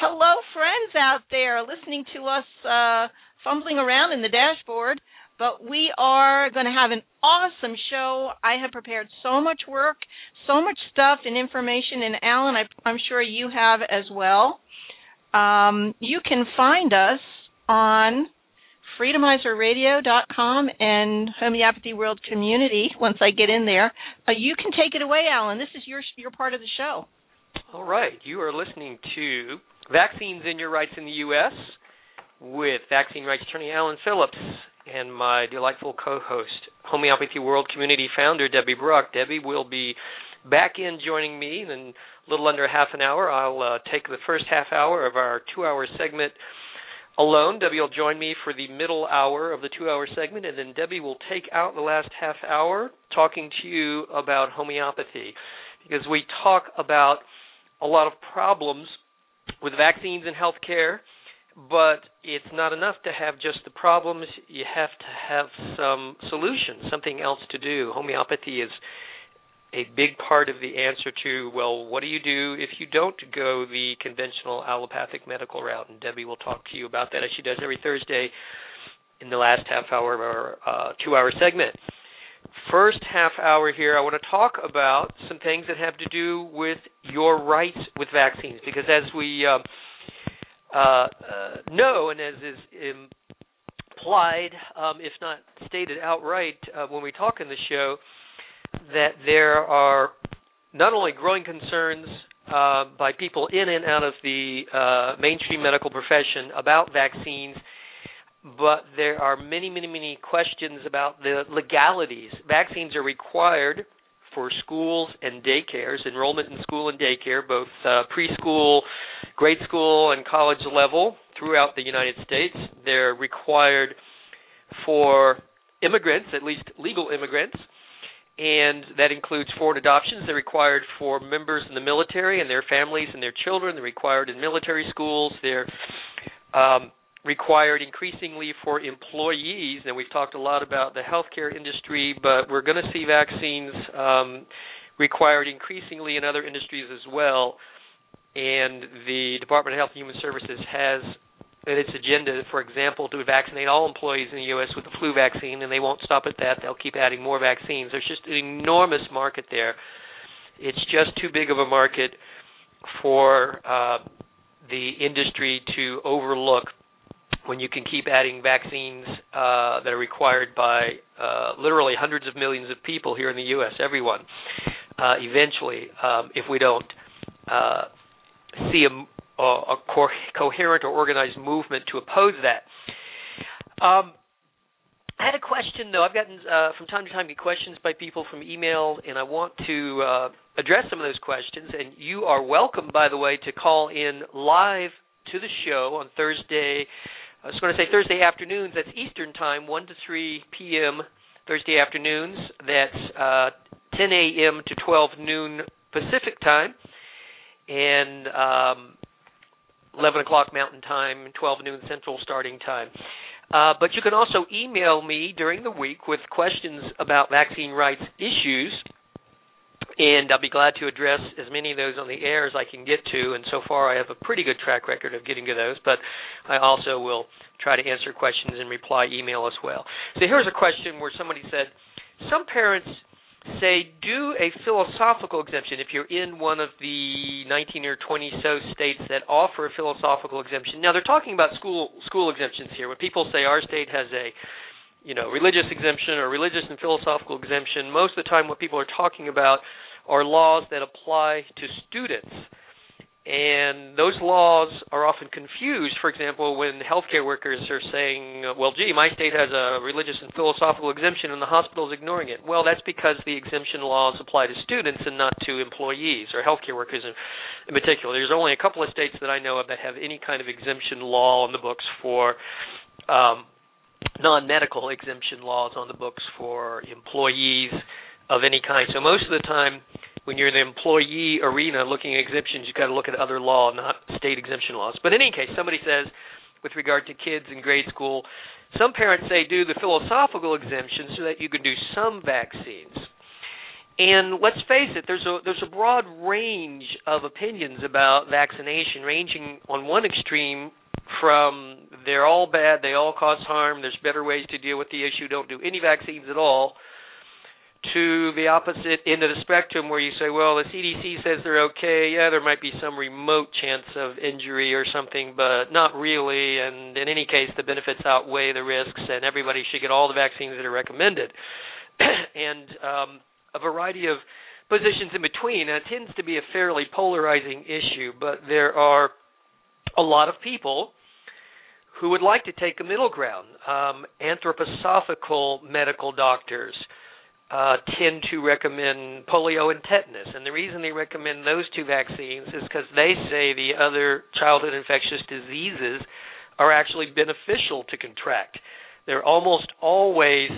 hello, friends out there listening to us fumbling around in the dashboard. But we are going to have an awesome show. I have prepared so much work, so much stuff and information, and Alan, I'm sure you have as well. You can find us on freedomizerradio.com and Homeopathy World Community once I get in there. You can take it away, Alan. This is your part of the show. All right. You are listening to Vaccines and Your Rights in the U.S. with vaccine rights attorney Alan Phillips and my delightful co-host, Homeopathy World Community founder Debbie Bruck. Debbie will be back in joining me in a little under half an hour. I'll take the first half hour of our 2-hour segment alone. Debbie will join me for the middle hour of the 2-hour segment, and then Debbie will take out the last half hour talking to you about homeopathy, because we talk about a lot of problems with vaccines and healthcare, but it's not enough to have just the problems. You have to have some solutions, something else to do. Homeopathy is a big part of the answer to, well, what do you do if you don't go the conventional allopathic medical route? And Debbie will talk to you about that, as she does every Thursday in the last half hour of our 2-hour segment. First half hour here, I want to talk about some things that have to do with your rights with vaccines, because as we know, and as is implied, if not stated outright when we talk in the show, that there are not only growing concerns by people in and out of the mainstream medical profession about vaccines, but there are many, many, many questions about the legalities. Vaccines are required for schools and daycares, enrollment in school and daycare, both preschool, grade school, and college level throughout the United States. They're required for immigrants, at least legal immigrants, and that includes foreign adoptions. They're required for members in the military and their families and their children. They're required in military schools. They're required increasingly for employees. Now, we've talked a lot about the healthcare industry, but we're going to see vaccines required increasingly in other industries as well. And the Department of Health and Human Services has in its agenda, for example, to vaccinate all employees in the U.S. with the flu vaccine, and they won't stop at that. They'll keep adding more vaccines. There's just an enormous market there. It's just too big of a market for the industry to overlook when you can keep adding vaccines that are required by literally hundreds of millions of people here in the U.S., everyone, eventually, if we don't see a coherent or organized movement to oppose that. I had a question, though. I've gotten, from time to time, questions by people from email, and I want to address some of those questions. And you are welcome, by the way, to call in live to the show on Thursday. I was going to say Thursday afternoons. That's Eastern Time, 1 to 3 p.m. Thursday afternoons. That's 10 a.m. to 12 noon Pacific Time, and 11 o'clock Mountain Time, 12 noon Central Starting Time. But you can also email me during the week with questions about vaccine rights issues, and I'll be glad to address as many of those on the air as I can get to, and so far I have a pretty good track record of getting to those, but I also will try to answer questions and reply email as well. So here's a question where somebody said, some parents say do a philosophical exemption if you're in one of the 19 or 20 so states that offer a philosophical exemption. Now, they're talking about school exemptions here. When people say our state has a religious exemption or religious and philosophical exemption, most of the time what people are talking about are laws that apply to students. And those laws are often confused. For example, when healthcare workers are saying, well, gee, my state has a religious and philosophical exemption and the hospital is ignoring it. Well, that's because the exemption laws apply to students and not to employees or healthcare workers in particular. There's only a couple of states that I know of that have any kind of exemption law on the books for non-medical exemption laws on the books for employees of any kind. So most of the time, when you're in the employee arena looking at exemptions, you've got to look at other law, not state exemption laws. But in any case, somebody says, with regard to kids in grade school, some parents say do the philosophical exemption so that you can do some vaccines. And let's face it, there's a broad range of opinions about vaccination, ranging on one extreme from they're all bad, they all cause harm, there's better ways to deal with the issue, don't do any vaccines at all, to the opposite end of the spectrum where you say, well, the CDC says they're okay, yeah, there might be some remote chance of injury or something, but not really, and in any case, the benefits outweigh the risks, and everybody should get all the vaccines that are recommended. And a variety of positions in between, and it tends to be a fairly polarizing issue, but there are a lot of people who would like to take a middle ground. Anthroposophical medical doctors tend to recommend polio and tetanus, and the reason they recommend those two vaccines is because they say the other childhood infectious diseases are actually beneficial to contract. They're almost always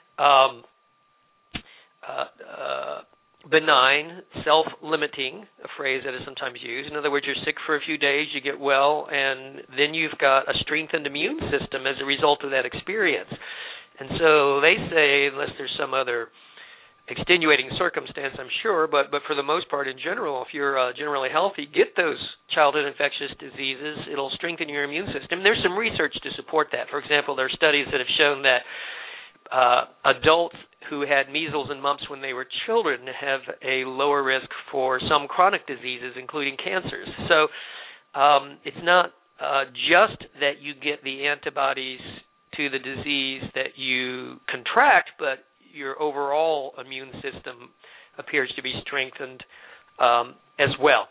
benign, self-limiting, a phrase that is sometimes used. In other words, you're sick for a few days, you get well, and then you've got a strengthened immune system as a result of that experience. And so they say, unless there's some other extenuating circumstance, I'm sure, but for the most part, in general, if you're generally healthy, get those childhood infectious diseases. It'll strengthen your immune system. There's some research to support that. For example, there are studies that have shown that adults who had measles and mumps when they were children have a lower risk for some chronic diseases, including cancers. So it's not just that you get the antibodies to the disease that you contract, but your overall immune system appears to be strengthened as well.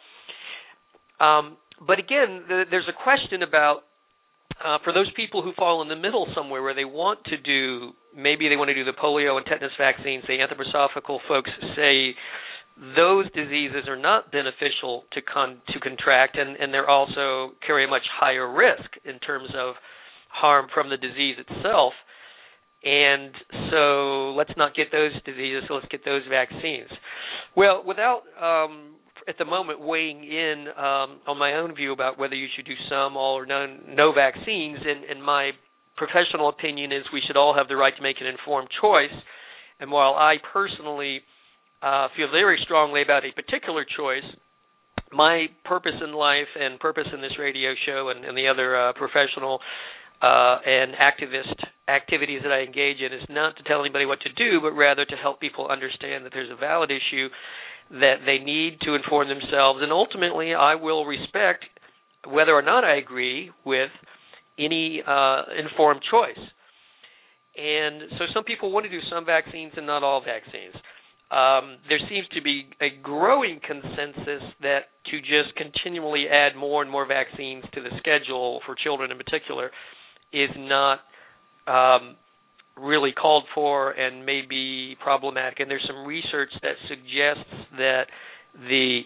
But again, there's a question about for those people who fall in the middle somewhere where they want to do, maybe they want to do the polio and tetanus vaccines, the anthroposophical folks say those diseases are not beneficial to contract, and they're also carry a much higher risk in terms of harm from the disease itself. And so let's not get those diseases, so let's get those vaccines. Well, without at the moment weighing in on my own view about whether you should do some, all, or no vaccines, and my professional opinion is we should all have the right to make an informed choice. And while I personally feel very strongly about a particular choice, my purpose in life and purpose in this radio show and the other professional and activist activities that I engage in is not to tell anybody what to do, but rather to help people understand that there's a valid issue that they need to inform themselves, and ultimately I will respect whether or not I agree with any informed choice. And so some people want to do some vaccines and not all vaccines. There seems to be a growing consensus that to just continually add more and more vaccines to the schedule for children in particular is not really called for and may be problematic. And there's some research that suggests that the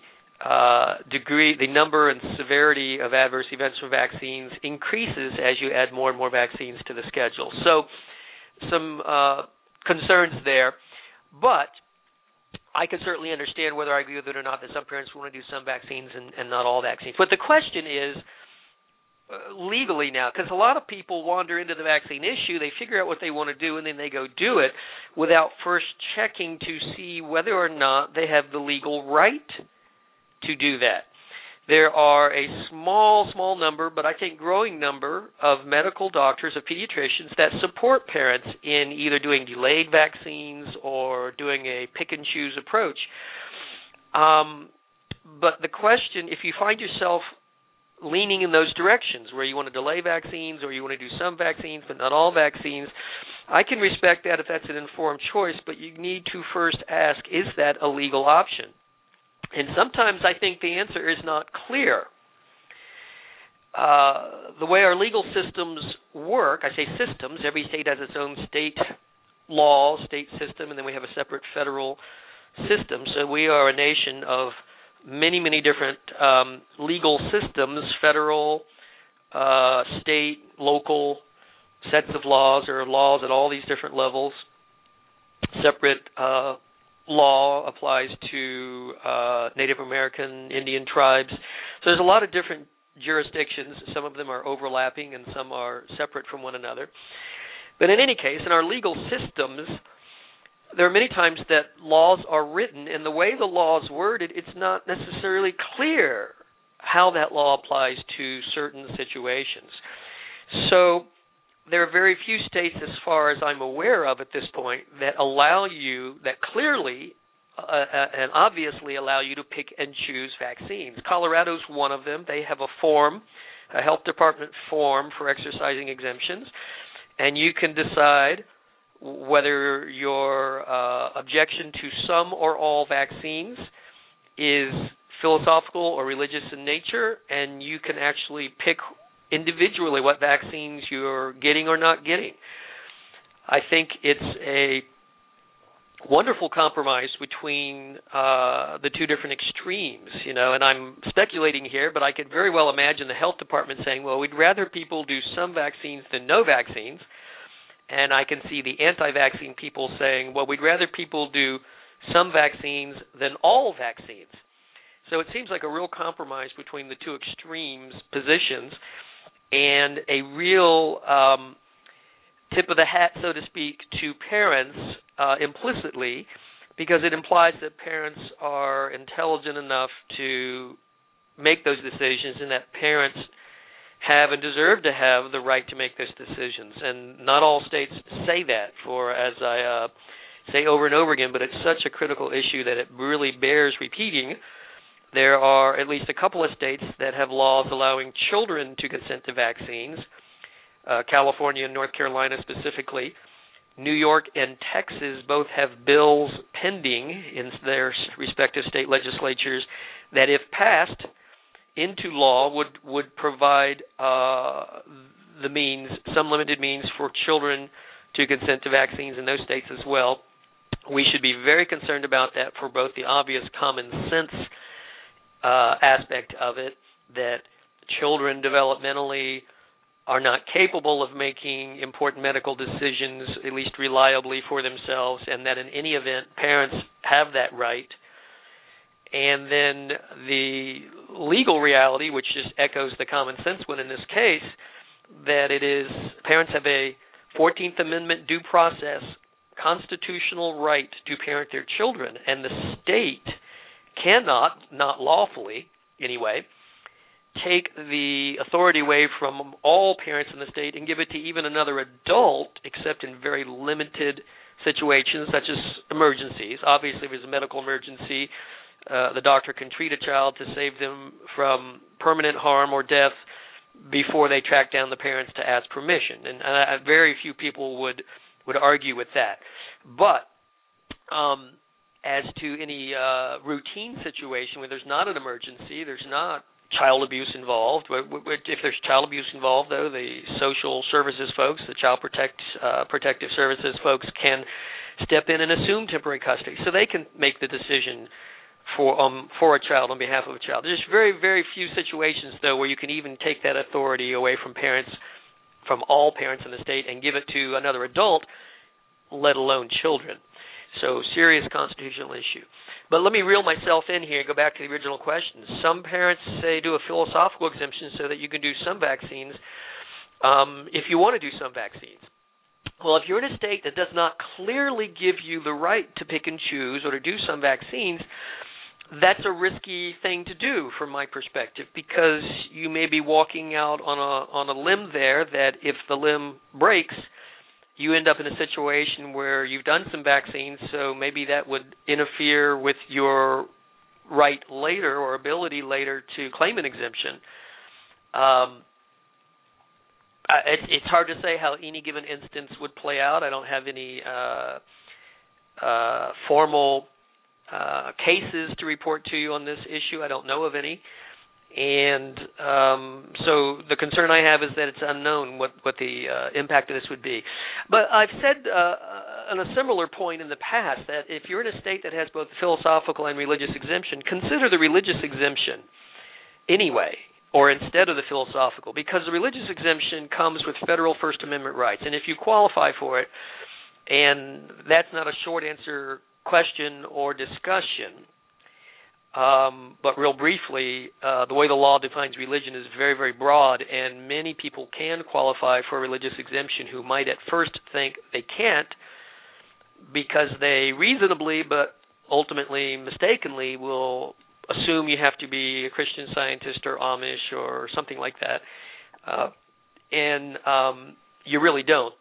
the number and severity of adverse events from vaccines increases as you add more and more vaccines to the schedule. So some concerns there. But I can certainly understand whether I agree with it or not that some parents want to do some vaccines and not all vaccines. But the question is, legally now, because a lot of people wander into the vaccine issue, they figure out what they want to do, and then they go do it without first checking to see whether or not they have the legal right to do that. There are a small number, but I think growing number of medical doctors, of pediatricians that support parents in either doing delayed vaccines or doing a pick-and-choose approach. But the question, if you find yourself leaning in those directions where you want to delay vaccines or you want to do some vaccines but not all vaccines, I can respect that if that's an informed choice, but you need to first ask, is that a legal option? And sometimes I think the answer is not clear. The way our legal systems work, I say systems, every state has its own state law, state system, and then we have a separate federal system. So we are a nation of many different legal systems, federal, state, local sets of laws, or laws at all these different levels. Separate law applies to Native American, Indian tribes. So there's a lot of different jurisdictions. Some of them are overlapping and some are separate from one another. But in any case, in our legal systems, there are many times that laws are written, and the way the law is worded, it's not necessarily clear how that law applies to certain situations. So there are very few states, as far as I'm aware of at this point, that allow you, that clearly and obviously allow you to pick and choose vaccines. Colorado's one of them. They have a form, a health department form for exercising exemptions, and you can decide whether your objection to some or all vaccines is philosophical or religious in nature, and you can actually pick individually what vaccines you're getting or not getting. I think it's a wonderful compromise between the two different extremes, and I'm speculating here, but I could very well imagine the health department saying, well, we'd rather people do some vaccines than no vaccines, and I can see the anti-vaccine people saying, well, we'd rather people do some vaccines than all vaccines. So it seems like a real compromise between the two extremes positions, and a real tip of the hat, so to speak, to parents implicitly, because it implies that parents are intelligent enough to make those decisions, and that parents have and deserve to have the right to make those decisions. And not all states say that, for as I say over and over again, but it's such a critical issue that it really bears repeating. There are at least a couple of states that have laws allowing children to consent to vaccines, California and North Carolina specifically. New York and Texas both have bills pending in their respective state legislatures that, if passed into law, would provide the means, some limited means, for children to consent to vaccines in those states as well. We should be very concerned about that for both the obvious common sense aspect of it, that children developmentally are not capable of making important medical decisions, at least reliably, for themselves, and that in any event, parents have that right. And then the legal reality, which just echoes the common sense one in this case, that it is, parents have a 14th Amendment due process constitutional right to parent their children, and the state cannot, not lawfully anyway, take the authority away from all parents in the state and give it to even another adult, except in very limited situations such as emergencies. Obviously, if there's a medical emergency, the doctor can treat a child to save them from permanent harm or death before they track down the parents to ask permission. And very few people would argue with that. But as to any routine situation where there's not an emergency, there's not child abuse involved. If there's child abuse involved, though, the social services folks, the child protective services folks can step in and assume temporary custody. So they can make the decision for a child on behalf of a child. There's very, very few situations, though, where you can even take that authority away from parents, from all parents in the state, and give it to another adult, let alone children. So serious constitutional issue. But let me reel myself in here and go back to the original question. Some parents say do a philosophical exemption so that you can do some vaccines if you want to do some vaccines. Well, if you're in a state that does not clearly give you the right to pick and choose or to do some vaccines, that's a risky thing to do from my perspective, because you may be walking out on a limb there that if the limb breaks, you end up in a situation where you've done some vaccines, so maybe that would interfere with your right later or ability later to claim an exemption. It's hard to say how any given instance would play out. I don't have any formal cases to report to you on this issue. I don't know of any. And so the concern I have is that it's unknown what the impact of this would be. But I've said on a similar point in the past that if you're in a state that has both philosophical and religious exemption, consider the religious exemption anyway, or instead of the philosophical, because the religious exemption comes with federal First Amendment rights. And if you qualify for it, and that's not a short answer question or discussion, but real briefly, the way the law defines religion is very, very broad, and many people can qualify for a religious exemption who might at first think they can't because they reasonably but ultimately mistakenly will assume you have to be a Christian Scientist or Amish or something like that, and you really don't.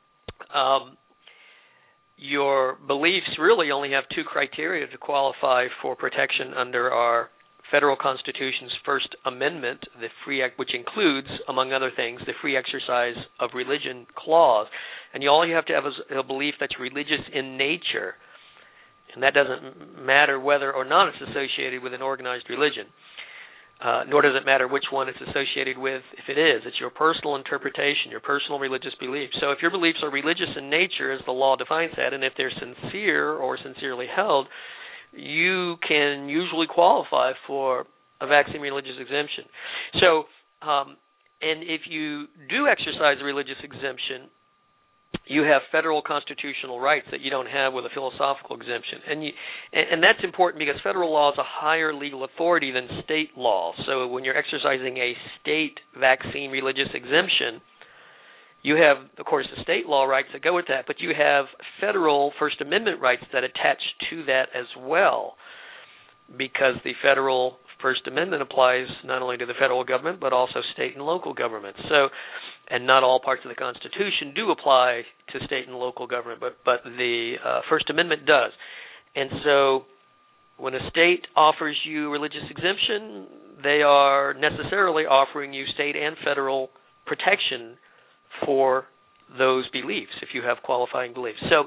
Your beliefs really only have two criteria to qualify for protection under our federal Constitution's First Amendment, the free which includes, among other things, the free exercise of religion clause. And all you have to have is a belief that's religious in nature, and that doesn't matter whether or not it's associated with an organized religion, nor does it matter which one it's associated with if it is. It's your personal interpretation, your personal religious beliefs. So if your beliefs are religious in nature, as the law defines that, and if they're sincere or sincerely held, you can usually qualify for a vaccine religious exemption. So, and if you do exercise a religious exemption, you have federal constitutional rights that you don't have with a philosophical exemption. And that's important because federal law is a higher legal authority than state law. So when you're exercising a state vaccine religious exemption, you have, of course, the state law rights that go with that, but you have federal First Amendment rights that attach to that as well, because the federal First Amendment applies not only to the federal government but also state and local governments. So, and not all parts of the Constitution do apply to state and local government, but the First Amendment does. And so when a state offers you religious exemption, they are necessarily offering you state and federal protection for those beliefs, if you have qualifying beliefs. So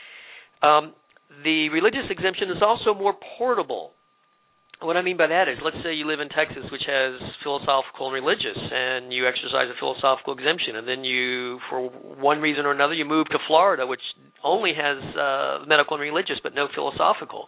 the religious exemption is also more portable. What I mean by that is, let's say you live in Texas, which has philosophical and religious, and you exercise a philosophical exemption, and then you, for one reason or another, you move to Florida, which only has medical and religious, but no philosophical.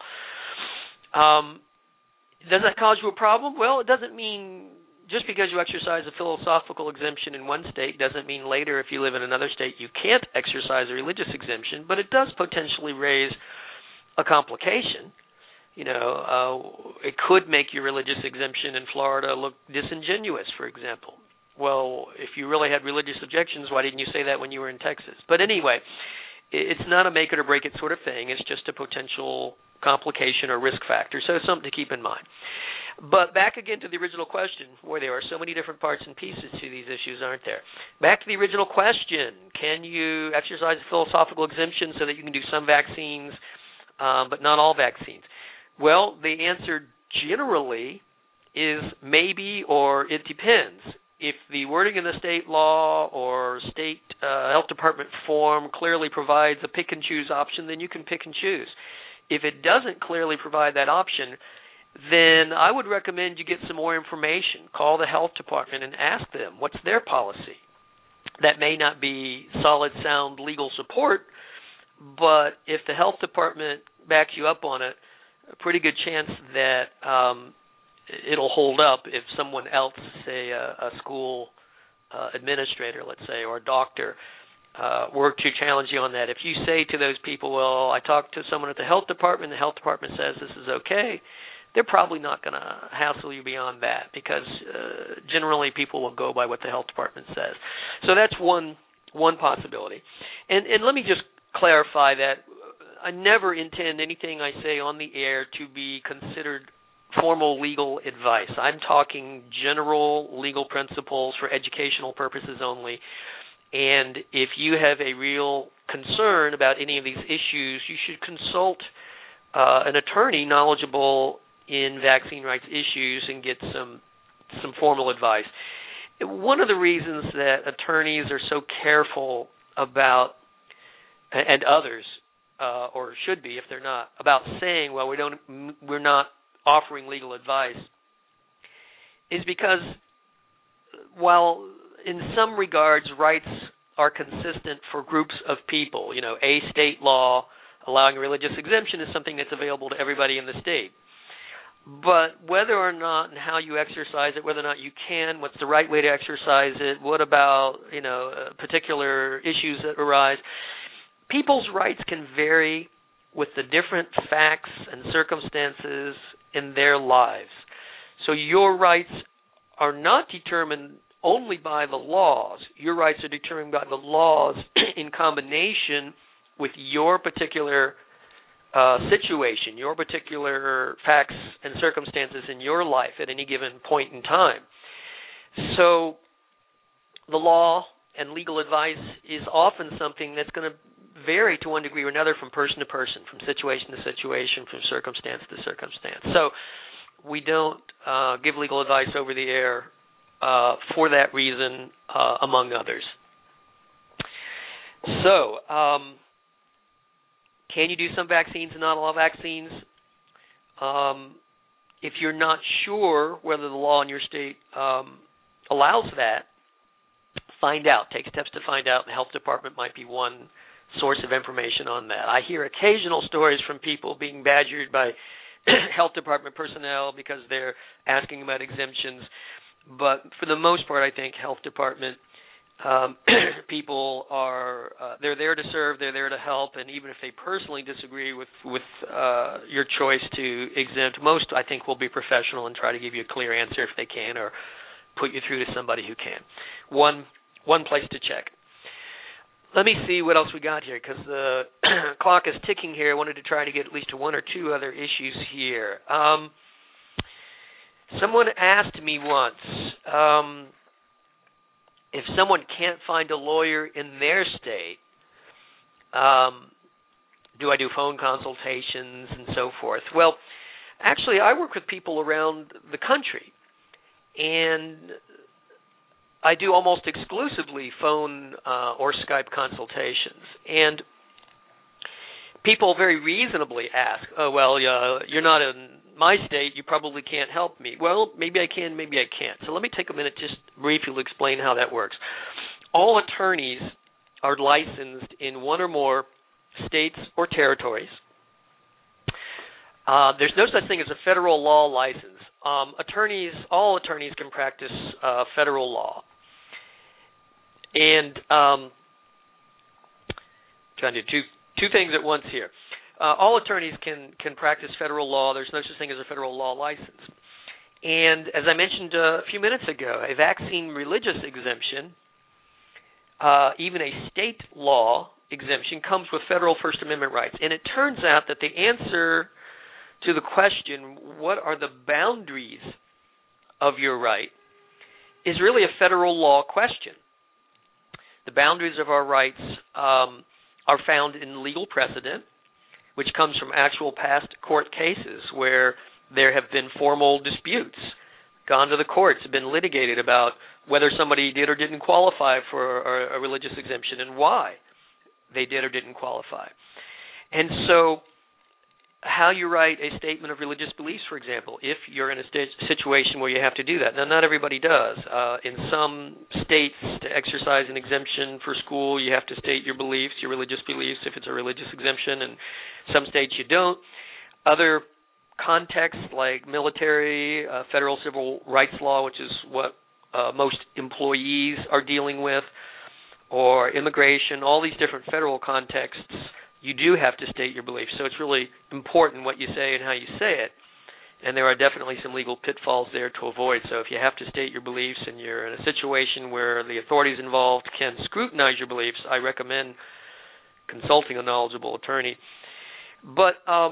Does that cause you a problem? Well, it doesn't mean just because you exercise a philosophical exemption in one state doesn't mean later if you live in another state you can't exercise a religious exemption, but it does potentially raise a complication. You know, it could make your religious exemption in Florida look disingenuous, for example. Well, if you really had religious objections, why didn't you say that when you were in Texas? But anyway, it's not a make it or break it sort of thing. It's just a potential complication or risk factor, so it's something to keep in mind. But back again to the original question. Boy, there are so many different parts and pieces to these issues, aren't there? Back to the original question. Can you exercise a philosophical exemption so that you can do some vaccines but not all vaccines? Well, the answer generally is maybe, or it depends. If the wording in the state law or state health department form clearly provides a pick and choose option, then you can pick and choose. If it doesn't clearly provide that option, then I would recommend you get some more information. Call the health department and ask them what's their policy. That may not be solid, sound legal support, but if the health department backs you up on it, a pretty good chance that it'll hold up if someone else, say a school administrator, let's say, or a doctor, were to challenge you on that. If you say to those people, well, I talked to someone at the health department says this is okay, they're probably not going to hassle you beyond that because generally people will go by what the health department says. So that's one possibility. And let me just clarify that I never intend anything I say on the air to be considered formal legal advice. I'm talking general legal principles for educational purposes only. And if you have a real concern about any of these issues, you should consult an attorney knowledgeable in vaccine rights issues and get some formal advice. One of the reasons that attorneys are so careful about, and others, or should be if they're not, about saying, well, we're not offering legal advice, is because while in some regards rights are consistent for groups of people, you know, a state law allowing a religious exemption is something that's available to everybody in the state. But whether or not and how you exercise it, whether or not you can, what's the right way to exercise it, what about, you know, particular issues that arise, people's rights can vary with the different facts and circumstances in their lives. So your rights are not determined only by the laws. Your rights are determined by the laws in combination with your particular situation, your particular facts and circumstances in your life at any given point in time. So the law and legal advice is often something that's going to vary to one degree or another from person to person, from situation to situation, from circumstance to circumstance. So we don't give legal advice over the air for that reason, among others. So, can you do some vaccines and not all vaccines? If you're not sure whether the law in your state allows that, find out. Take steps to find out. The health department might be one source of information on that. I hear occasional stories from people being badgered by health department personnel because they're asking about exemptions. But for the most part, I think health department people are they're there to serve, they're there to help, and even if they personally disagree with your choice to exempt, most I think will be professional and try to give you a clear answer if they can, or put you through to somebody who can. One place to check. Let me see what else we got here, because the clock is ticking here. I wanted to try to get at least one or two other issues here. Someone asked me once, if someone can't find a lawyer in their state, do I do phone consultations and so forth? Well, actually, I work with people around the country, and I do almost exclusively phone or Skype consultations. And people very reasonably ask, oh, well, you're not in my state, you probably can't help me. Well, maybe I can, maybe I can't. So let me take a minute just briefly to explain how that works. All attorneys are licensed in one or more states or territories. There's no such thing as a federal law license. All attorneys can practice federal law. And trying to do two things at once here. All attorneys can practice federal law. There's no such thing as a federal law license. And as I mentioned a few minutes ago, a vaccine religious exemption, even a state law exemption, comes with federal First Amendment rights. And it turns out that the answer to the question, what are the boundaries of your right, is really a federal law question. The boundaries of our rights are found in legal precedent, which comes from actual past court cases where there have been formal disputes, gone to the courts, been litigated about whether somebody did or didn't qualify for a religious exemption and why they did or didn't qualify. And so how you write a statement of religious beliefs, for example, if you're in a situation where you have to do that. Now, not everybody does. In some states, to exercise an exemption for school, you have to state your beliefs, your religious beliefs, if it's a religious exemption, and some states you don't. Other contexts like military, federal civil rights law, which is what most employees are dealing with, or immigration, all these different federal contexts, you do have to state your beliefs. So it's really important what you say and how you say it. And there are definitely some legal pitfalls there to avoid. So if you have to state your beliefs and you're in a situation where the authorities involved can scrutinize your beliefs, I recommend consulting a knowledgeable attorney. But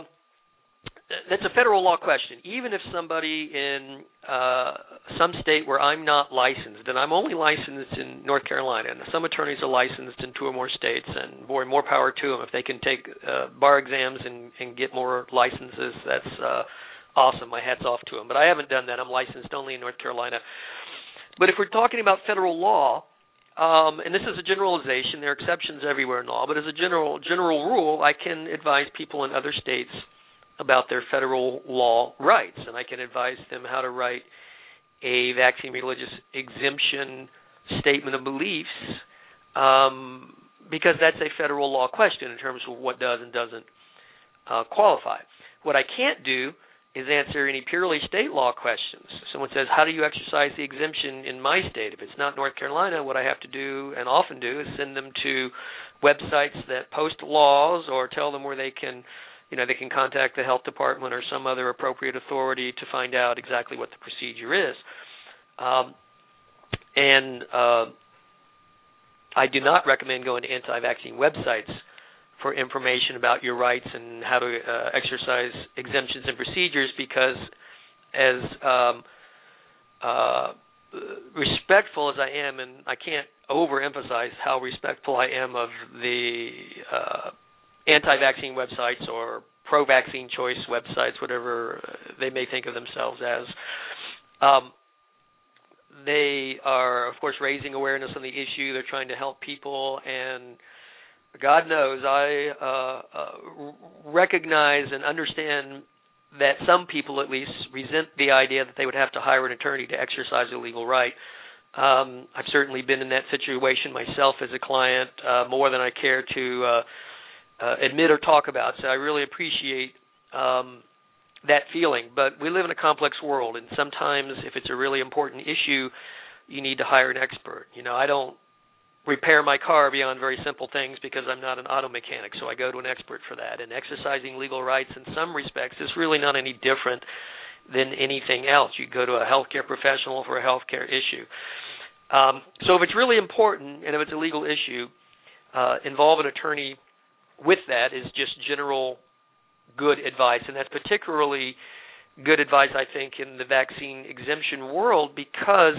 that's a federal law question. Even if somebody in some state where I'm not licensed, and I'm only licensed in North Carolina, and some attorneys are licensed in 2 or more states, and boy, more power to them. If they can take bar exams and get more licenses, that's awesome. My hat's off to them. But I haven't done that. I'm licensed only in North Carolina. But if we're talking about federal law, and this is a generalization, there are exceptions everywhere in law, but as a general rule, I can advise people in other states about their federal law rights, and I can advise them how to write a vaccine religious exemption statement of beliefs, because that's a federal law question in terms of what does and doesn't qualify. What I can't do is answer any purely state law questions. Someone says, how do you exercise the exemption in my state? If it's not North Carolina, what I have to do, and often do, is send them to websites that post laws, or tell them where they can contact the health department or some other appropriate authority to find out exactly what the procedure is. I do not recommend going to anti-vaccine websites for information about your rights and how to exercise exemptions and procedures, because as respectful as I am, and I can't overemphasize how respectful I am of the anti-vaccine websites or pro-vaccine choice websites, whatever they may think of themselves as, they are, of course, raising awareness on the issue. They're trying to help people, and God knows I recognize and understand that some people at least resent the idea that they would have to hire an attorney to exercise a legal right. I've certainly been in that situation myself as a client, more than I care to admit or talk about, so I really appreciate that feeling. But we live in a complex world, and sometimes if it's a really important issue, you need to hire an expert. I don't repair my car beyond very simple things because I'm not an auto mechanic, so I go to an expert for that. And exercising legal rights in some respects is really not any different than anything else. You go to a healthcare professional for a healthcare issue. So if it's really important and if it's a legal issue, involve an attorney with that is just general good advice, and that's particularly good advice, I think, in the vaccine exemption world, because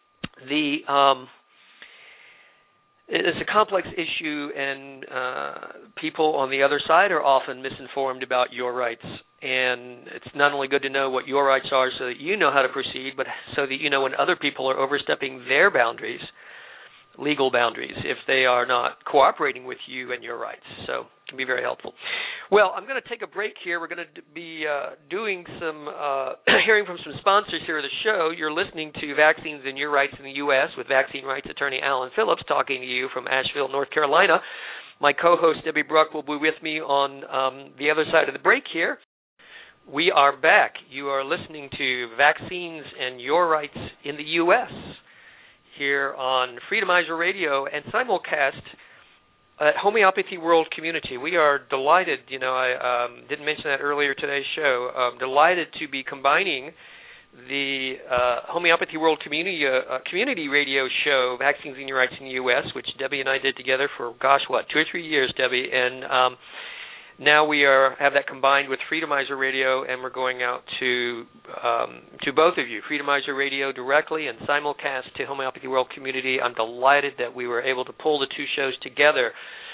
it's a complex issue, and people on the other side are often misinformed about your rights. And it's not only good to know what your rights are so that you know how to proceed, but so that you know when other people are overstepping their boundaries, legal boundaries, if they are not cooperating with you and your rights. So it can be very helpful. Well, I'm going to take a break here. We're going to be doing some hearing from some sponsors here of the show. You're listening to Vaccines and Your Rights in the U.S. with vaccine rights attorney Alan Phillips, talking to you from Asheville, North Carolina. My co-host Debbie Bruck will be with me on the other side of the break here. We are back. You are listening to Vaccines and Your Rights in the U.S. here on Freedomizer Radio and simulcast at Homeopathy World Community. We are delighted, I didn't mention that earlier today's show, delighted to be combining the Homeopathy World Community Radio show, Vaccines and Your Rights in the U.S., which Debbie and I did together for, 2 or 3 years, Debbie, and now we have that combined with Freedomizer Radio, and we're going out to both of you, Freedomizer Radio directly and simulcast to Homeopathy World Community. I'm delighted that we were able to pull the two shows together.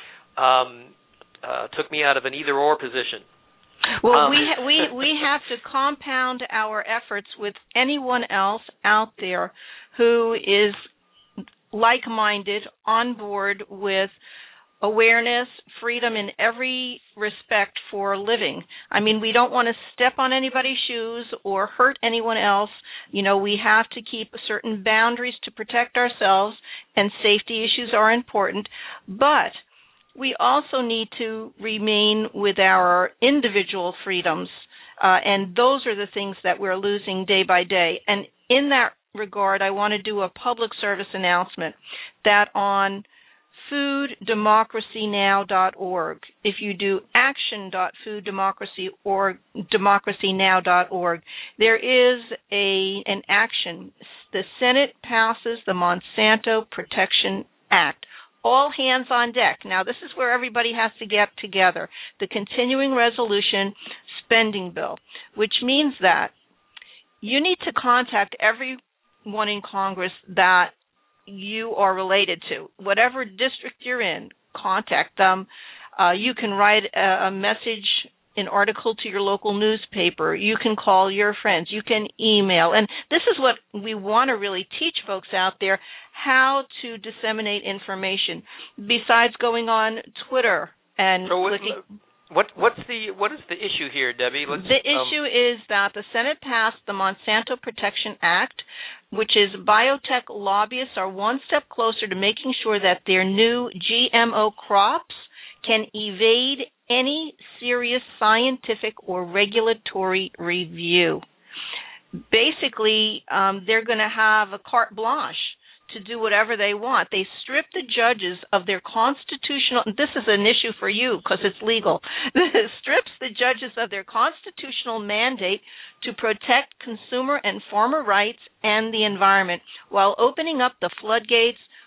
Took me out of an either-or position. Well, we have to compound our efforts with anyone else out there who is like-minded, on board with awareness, freedom in every respect for living. I mean, we don't want to step on anybody's shoes or hurt anyone else. We have to keep certain boundaries to protect ourselves, and safety issues are important. But we also need to remain with our individual freedoms, and those are the things that we're losing day by day. And in that regard, I want to do a public service announcement that on fooddemocracynow.org. If you do action.fooddemocracynow.org, there is an action. The Senate passes the Monsanto Protection Act. All hands on deck. Now, this is where everybody has to get together. The continuing resolution spending bill, which means that you need to contact everyone in Congress that you are related to. Whatever district you're in, contact them. You can write a message, an article to your local newspaper. You can call your friends. You can email. And this is what we want to really teach folks out there, how to disseminate information, besides going on Twitter and clicking. What is the issue here, Debbie? The issue is that the Senate passed the Monsanto Protection Act, which is biotech lobbyists are one step closer to making sure that their new GMO crops can evade any serious scientific or regulatory review. Basically, they're going to have a carte blanche to do whatever they want. They strip the judges of their constitutional, and this is an issue for you because it's legal, strips the judges of their constitutional mandate to protect consumer and farmer rights and the environment, while opening up the floodgates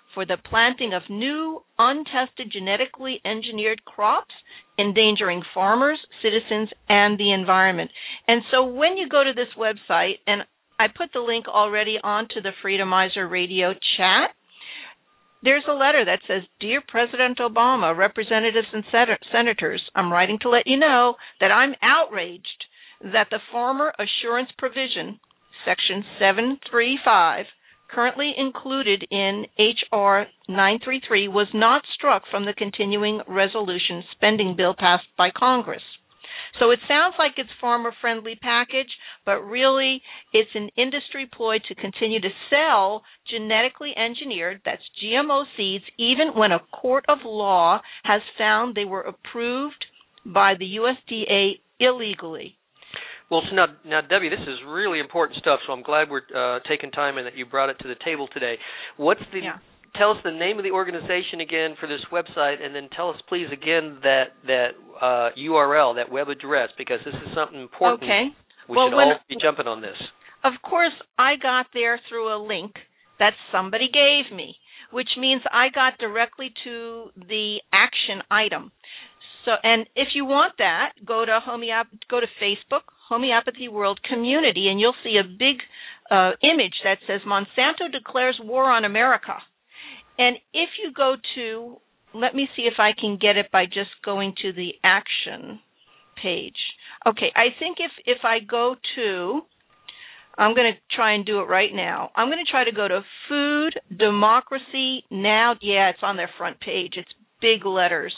for the planting of new, untested, genetically engineered crops, endangering farmers, citizens, and the environment. And so when you go to this website, and I put the link already onto the Freedomizer Radio chat, there's a letter that says, Dear President Obama, Representatives and Senators, I'm writing to let you know that I'm outraged that the Farmer Assurance Provision, Section 735, currently included in H.R. 933, was not struck from the continuing resolution spending bill passed by Congress. So it sounds like it's farmer-friendly package, but really it's an industry ploy to continue to sell genetically engineered, that's GMO seeds, even when a court of law has found they were approved by the USDA illegally. Well, so now, Debbie, this is really important stuff, so I'm glad we're taking time and that you brought it to the table today. Tell us the name of the organization again for this website, and then tell us, please, again, that URL, that web address, because this is something important. Okay. We should all be jumping on this. Of course, I got there through a link that somebody gave me, which means I got directly to the action item. So, and if you want that, go to Facebook, Homeopathy World Community, and you'll see a big image that says Monsanto declares war on America. And if you go to, let me see if I can get it by just going to the action page. Okay, I think if I go to, I'm going to try and do it right now. I'm going to try to go to Food Democracy Now. Yeah, it's on their front page. It's big letters.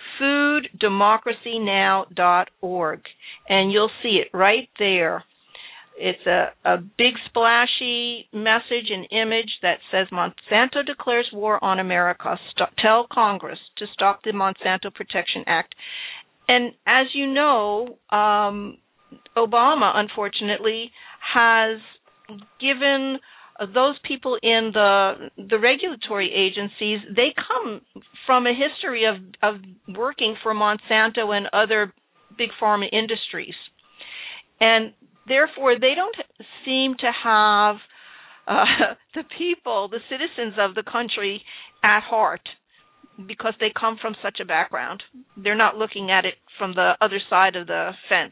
FoodDemocracyNow.org. And you'll see it right there. It's a big splashy message and image that says Monsanto declares war on America. Tell Congress to stop the Monsanto Protection Act. And as you know, Obama, unfortunately, has given those people in the regulatory agencies, they come from a history of working for Monsanto and other big pharma industries. And therefore, they don't seem to have the people, the citizens of the country at heart because they come from such a background. They're not looking at it from the other side of the fence.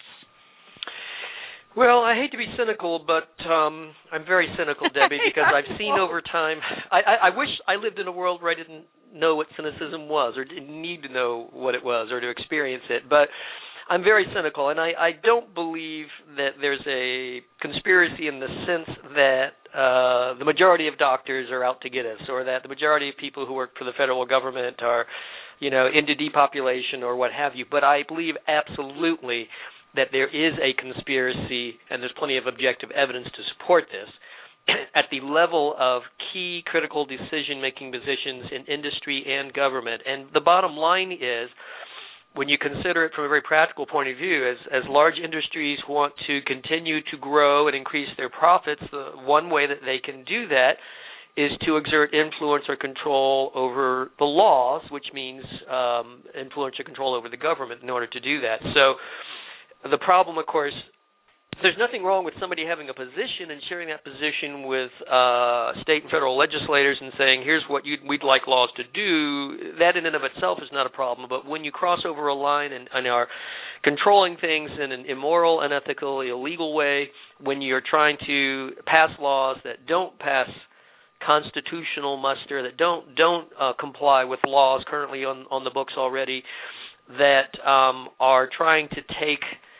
Well, I hate to be cynical, but I'm very cynical, Debbie, because I've seen over time. I wish I lived in a world where I didn't know what cynicism was or didn't need to know what it was or to experience it. But I'm very cynical, and I don't believe that there's a conspiracy in the sense that the majority of doctors are out to get us, or that the majority of people who work for the federal government are, into depopulation or what have you. But I believe absolutely that there is a conspiracy, and there's plenty of objective evidence to support this, at the level of key critical decision-making positions in industry and government. And the bottom line is, when you consider it from a very practical point of view, as large industries want to continue to grow and increase their profits, the one way that they can do that is to exert influence or control over the laws, which means influence or control over the government in order to do that. So the problem, of course, there's nothing wrong with somebody having a position and sharing that position with state and federal legislators and saying, here's what we'd like laws to do. That in and of itself is not a problem. But when you cross over a line and are controlling things in an immoral, unethical, illegal way, when you're trying to pass laws that don't pass constitutional muster, that don't comply with laws currently on the books already, that are trying to take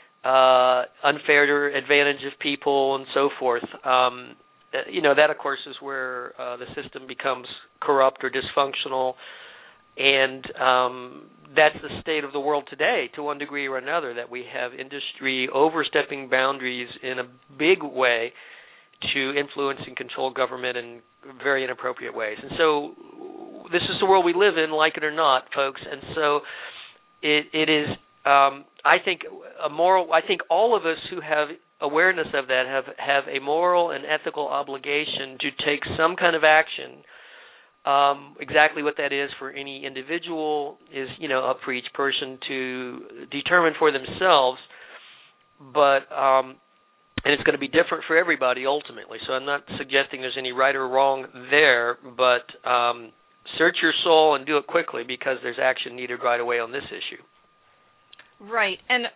unfair advantage of people and so forth. That, of course, is where the system becomes corrupt or dysfunctional, and that's the state of the world today, to one degree or another, that we have industry overstepping boundaries in a big way to influence and control government in very inappropriate ways. And so this is the world we live in, like it or not, folks, and so it is I think all of us who have awareness of that have a moral and ethical obligation to take some kind of action. Exactly what that is for any individual is, up for each person to determine for themselves. But and it's going to be different for everybody ultimately. So I'm not suggesting there's any right or wrong there, but search your soul and do it quickly, because there's action needed right away on this issue. Right. And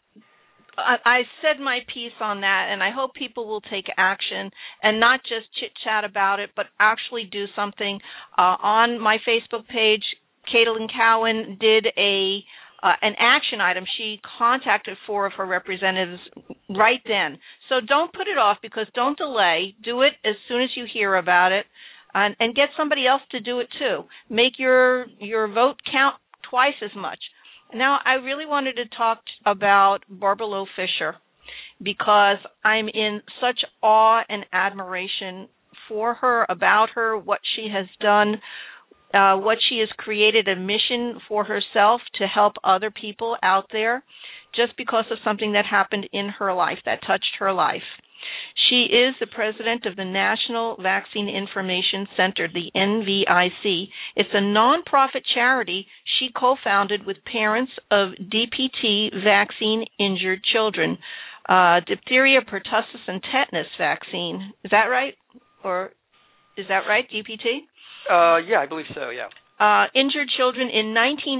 I said my piece on that, and I hope people will take action and not just chit-chat about it, but actually do something. On my Facebook page, Caitlin Cowan did an action item. She contacted 4 of her representatives right then. So don't put it off, because don't delay. Do it as soon as you hear about it, and get somebody else to do it too. Make your vote count twice as much. Now, I really wanted to talk about Barbara Loe Fisher, because I'm in such awe and admiration for her, about her, what she has done, what she has created, a mission for herself to help other people out there, just because of something that happened in her life, that touched her life. She is the president of the National Vaccine Information Center, the NVIC. It's a nonprofit charity she co-founded with parents of DPT vaccine-injured children, diphtheria, pertussis, and tetanus vaccine. Is that right? Or is that right, DPT? Yeah, I believe so, yeah. Injured children in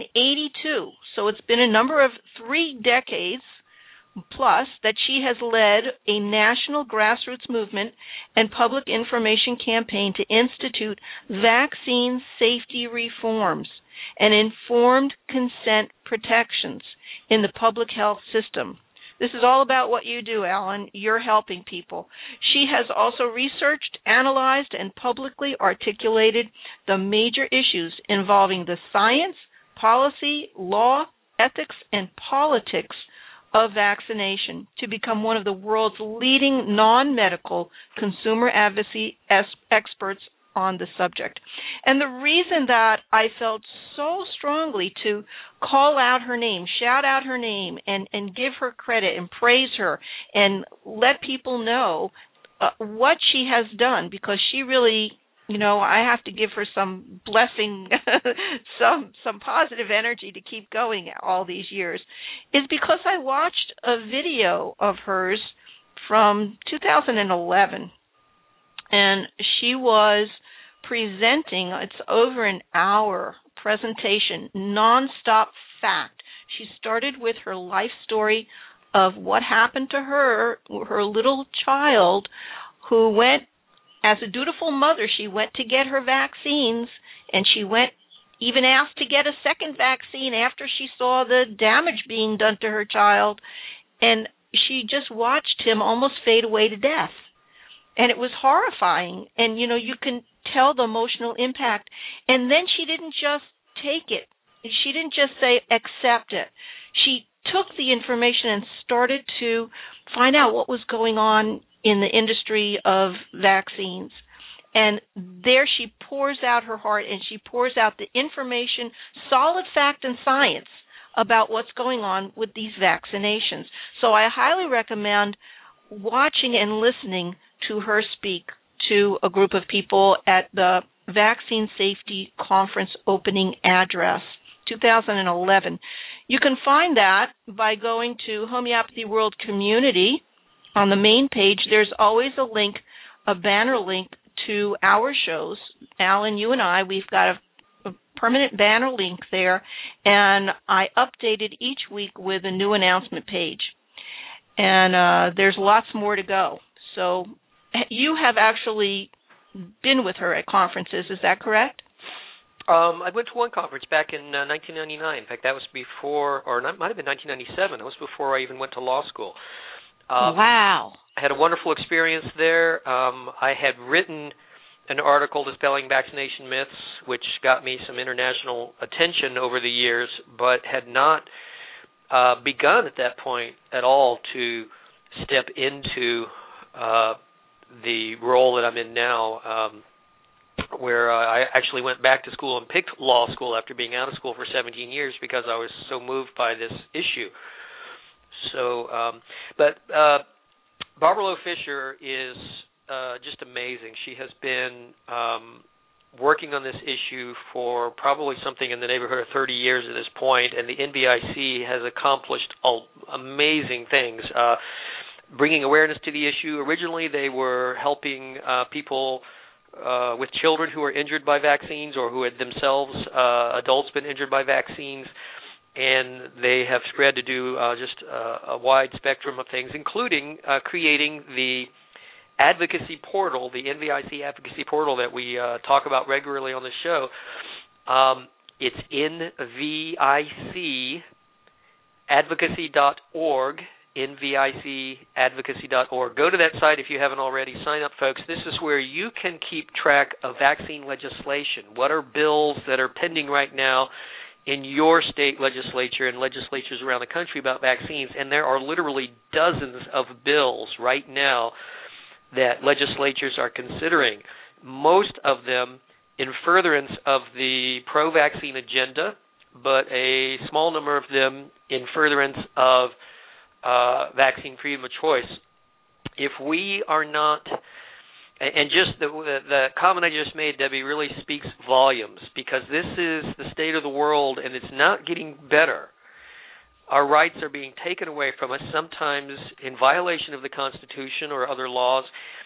1982. So it's been a number of 3 decades plus that she has led a national grassroots movement and public information campaign to institute vaccine safety reforms and informed consent protections in the public health system. This is all about what you do, Alan. You're helping people. She has also researched, analyzed, and publicly articulated the major issues involving the science, policy, law, ethics, and politics of vaccination to become one of the world's leading non-medical consumer advocacy experts on the subject. And the reason that I felt so strongly to call out her name, shout out her name, and give her credit and praise her and let people know what she has done, because she really, I have to give her some blessing, some positive energy to keep going all these years, is because I watched a video of hers from 2011, and she was presenting, it's over an hour presentation, nonstop fact. She started with her life story of what happened to her little child who went, as a dutiful mother, she went to get her vaccines, and she went, even asked to get a second vaccine after she saw the damage being done to her child, and she just watched him almost fade away to death. And it was horrifying, and, you can tell the emotional impact. And then she didn't just take it. She didn't just say, accept it. She took the information and started to find out what was going on in the industry of vaccines. And there she pours out her heart, and she pours out the information, solid fact and science, about what's going on with these vaccinations. So I highly recommend watching and listening to her speak to a group of people at the Vaccine Safety Conference opening address, 2011. You can find that by going to Homeopathy World Community. On the main page, there's always a link, a banner link to our shows. Alan, you and I, we've got a permanent banner link there, and I update it each week with a new announcement page. And there's lots more to go. So you have actually been with her at conferences, is that correct? I went to one conference back in 1999. In fact, that was before, or it might have been 1997. It was before I even went to law school. Wow. I had a wonderful experience there. I had written an article dispelling vaccination myths, which got me some international attention over the years, but had not begun at that point at all to step into the role that I'm in now, where I actually went back to school and picked law school after being out of school for 17 years because I was so moved by this issue. So, but Barbara Loe Fisher is just amazing. She has been working on this issue for probably something in the neighborhood of 30 years at this point, and the NVIC has accomplished amazing things, bringing awareness to the issue. Originally, they were helping people with children who are injured by vaccines or who had themselves, adults, been injured by vaccines. And they have spread to do just a wide spectrum of things, including creating the advocacy portal, the NVIC advocacy portal that we talk about regularly on the show. It's NVICadvocacy.org, NVICadvocacy.org. Go to that site if you haven't already. Sign up, folks. This is where you can keep track of vaccine legislation. What are bills that are pending right now in your state legislature and legislatures around the country about vaccines? And there are literally dozens of bills right now that legislatures are considering, most of them in furtherance of the pro-vaccine agenda, but a small number of them in furtherance of vaccine freedom of choice. If we are not, and just the comment I just made, Debbie, really speaks volumes, because this is the state of the world, and it's not getting better. Our rights are being taken away from us, sometimes in violation of the Constitution or other laws,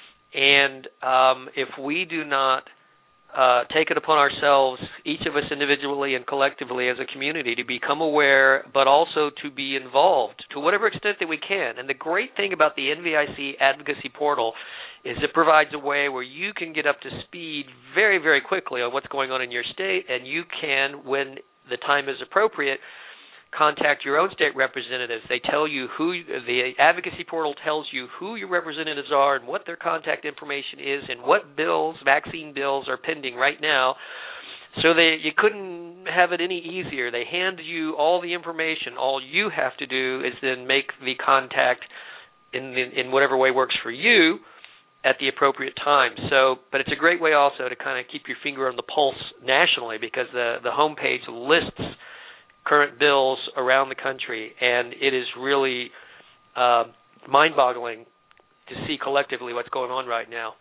and if we do not take it upon ourselves, each of us individually and collectively as a community, to become aware, but also to be involved to whatever extent that we can. And the great thing about the NVIC Advocacy Portal is it provides a way where you can get up to speed very, very quickly on what's going on in your state, and you can, when the time is appropriate, contact your own state representatives. They tell you the advocacy portal tells you who your representatives are and what their contact information is and what bills, vaccine bills, are pending right now. So you couldn't have it any easier. They hand you all the information. All you have to do is then make the contact in whatever way works for you at the appropriate time. So, but it's a great way also to kind of keep your finger on the pulse nationally, because the homepage lists current bills around the country, and it is really mind-boggling to see collectively what's going on right now.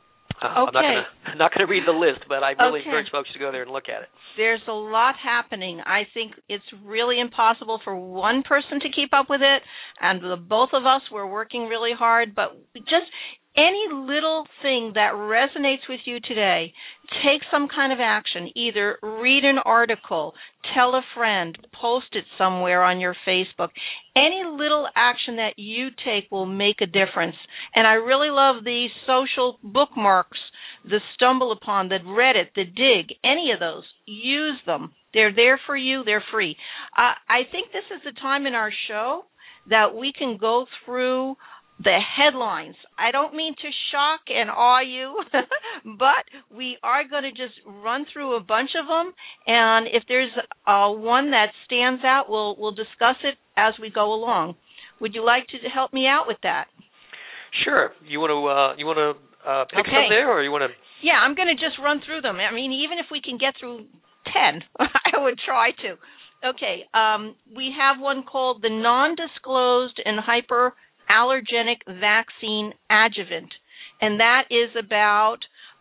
Okay. I'm not going to read the list, but I really encourage folks to go there and look at it. There's a lot happening. I think it's really impossible for one person to keep up with it, and the both of us, we're working really hard, but just any little thing that resonates with you today, take some kind of action. Either read an article, tell a friend, post it somewhere on your Facebook. Any little action that you take will make a difference. And I really love the social bookmarks, the Stumble Upon, the Reddit, the Dig, any of those. Use them. They're there for you. They're free. I think this is the time in our show that we can go through the headlines. I don't mean to shock and awe you, but we are going to just run through a bunch of them, and if there's one that stands out, we'll discuss it as we go along. Would you like to help me out with that? Sure. You want to pick some there, or you want to? Yeah, I'm going to just run through them. I mean, even if we can get through 10, I would try to. Okay. We have one called the Non-Disclosed and Hyperallergenic Vaccine Adjuvant, and that is about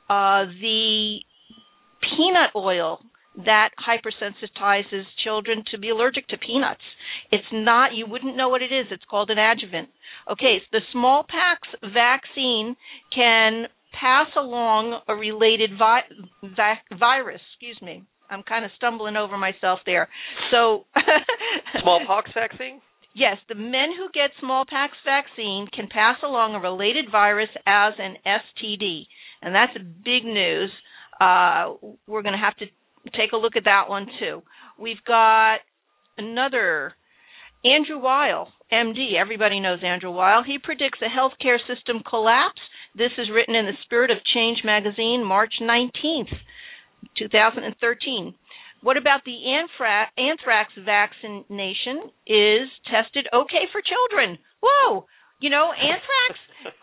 the peanut oil that hypersensitizes children to be allergic to peanuts. It's not, you wouldn't know what it is. It's called an adjuvant. Okay, so the smallpox vaccine can pass along a related virus. Excuse me. I'm kind of stumbling over myself there. So smallpox vaccine? Yes, the men who get smallpox vaccine can pass along a related virus as an STD, and that's big news. We're going to have to take a look at that one, too. We've got another, Andrew Weil, MD. Everybody knows Andrew Weil. He predicts a healthcare system collapse. This is written in the Spirit of Change magazine, March 19th, 2013. What about the anthrax vaccination is tested okay for children? Whoa! You know, anthrax,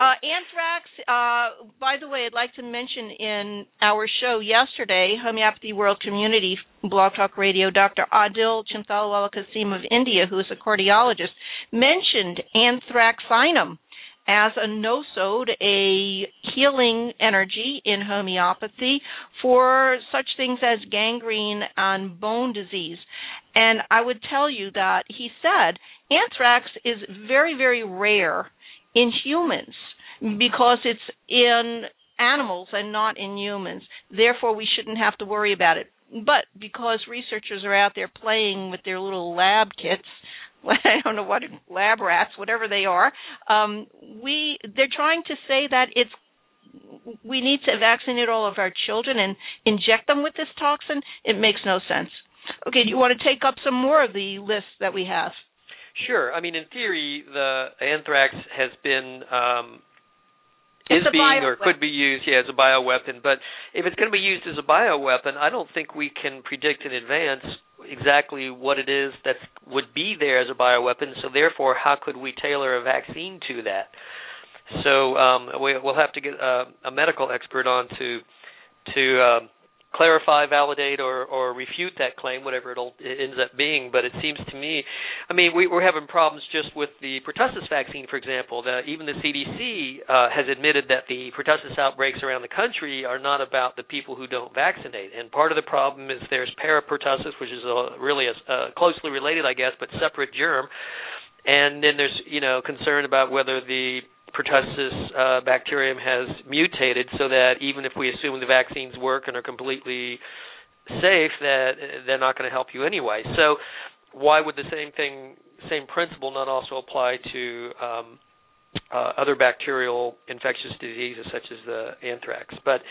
by the way, I'd like to mention in our show yesterday, Homeopathy World Community, Blog Talk Radio, Dr. Adil Chimthalawala Kasim of India, who is a cardiologist, mentioned anthraxinum as a nosode, a healing energy in homeopathy for such things as gangrene and bone disease. And I would tell you that he said anthrax is very, very rare in humans because it's in animals and not in humans. Therefore, we shouldn't have to worry about it. But because researchers are out there playing with their little lab kits, I don't know what, lab rats, whatever they are, they're trying to say that we need to vaccinate all of our children and inject them with this toxin. It makes no sense. Okay, do you want to take up some more of the list that we have? Sure. I mean, in theory, the anthrax has been is being or could be used, as a bioweapon. But if it's going to be used as a bioweapon, I don't think we can predict in advance exactly what it is that would be there as a bioweapon. So therefore, how could we tailor a vaccine to that? So we'll have to get a medical expert on to clarify, validate, or refute that claim, whatever it ends up being. But it seems to me, I mean, we're having problems just with the pertussis vaccine, for example. Even the CDC has admitted that the pertussis outbreaks around the country are not about the people who don't vaccinate. And part of the problem is there's parapertussis, which is really a closely related, I guess, but separate germ. And then there's, concern about whether the pertussis bacterium has mutated, so that even if we assume the vaccines work and are completely safe, that they're not going to help you anyway. So why would the same principle not also apply to other bacterial infectious diseases such as the anthrax? But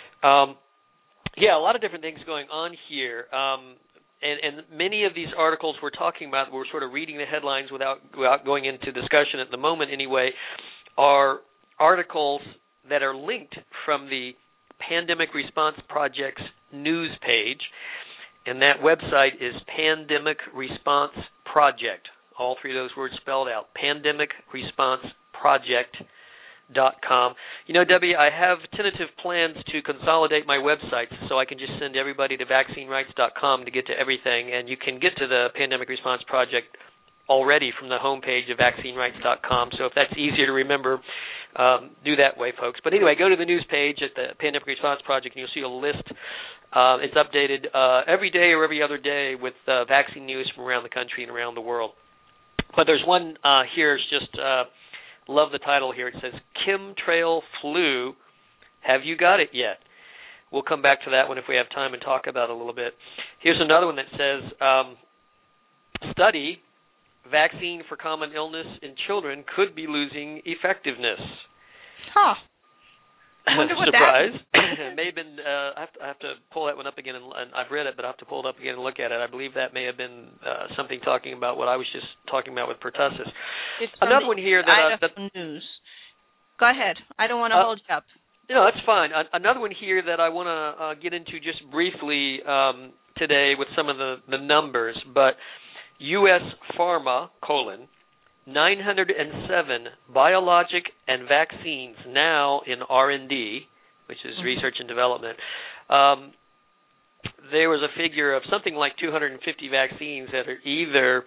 a lot of different things going on here. And many of these articles we're talking about, we're sort of reading the headlines without going into discussion at the moment anyway, are articles that are linked from the Pandemic Response Project's news page, and that website is Pandemic Response Project, all three of those words spelled out, pandemicresponseproject.com. Debbie, I have tentative plans to consolidate my websites so I can just send everybody to vaccinerights.com to get to everything, and you can get to the Pandemic Response Project already from the homepage of vaccinerights.com. So if that's easier to remember, do that way, folks. But anyway, go to the news page at the Pandemic Response Project, and you'll see a list. It's updated every day or every other day with vaccine news from around the country and around the world. But there's one here. It's just love the title here. It says, Chemtrail Flu, have you got it yet? We'll come back to that one if we have time and talk about it a little bit. Here's another one that says, study, vaccine for common illness in children could be losing effectiveness. Huh. I wonder what Surprise. That It may have been, I have to pull that one up again, and I've read it, but I have to pull it up again and look at it. I believe that may have been something talking about what I was just talking about with pertussis. It's another one here that news. Go ahead. I don't want to hold you up. No, that's fine. Another one here that I want to get into just briefly today with some of the numbers, but U.S. Pharma, 907 biologic and vaccines now in R&D, which is research and development. There was a figure of something like 250 vaccines that are either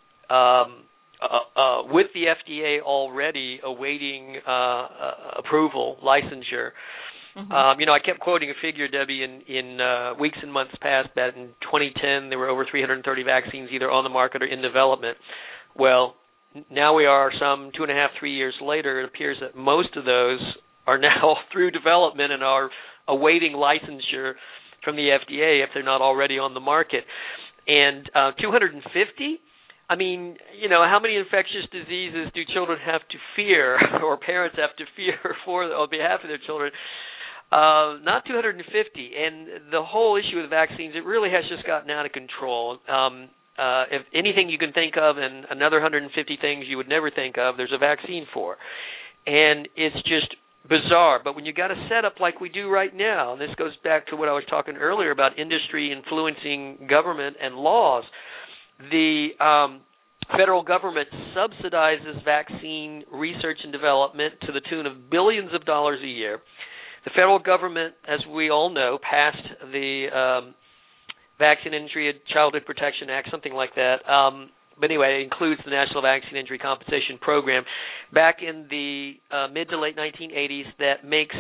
with the FDA already awaiting approval, licensure. I kept quoting a figure, Debbie, in weeks and months past that in 2010 there were over 330 vaccines either on the market or in development. Well, now we are some 2.5, 3 years later. It appears that most of those are now through development and are awaiting licensure from the FDA if they're not already on the market. And 250? I mean, how many infectious diseases do children have to fear or parents have to fear on behalf of their children? Not 250. And the whole issue with vaccines, it really has just gotten out of control. If anything you can think of and another 150 things you would never think of, there's a vaccine for. And it's just bizarre. But when you got a setup like we do right now, and this goes back to what I was talking earlier about industry influencing government and laws, the federal government subsidizes vaccine research and development to the tune of billions of dollars a year. The federal government, as we all know, passed the Vaccine Injury Childhood Protection Act, something like that. But anyway, it includes the National Vaccine Injury Compensation Program back in the mid to late 1980s that makes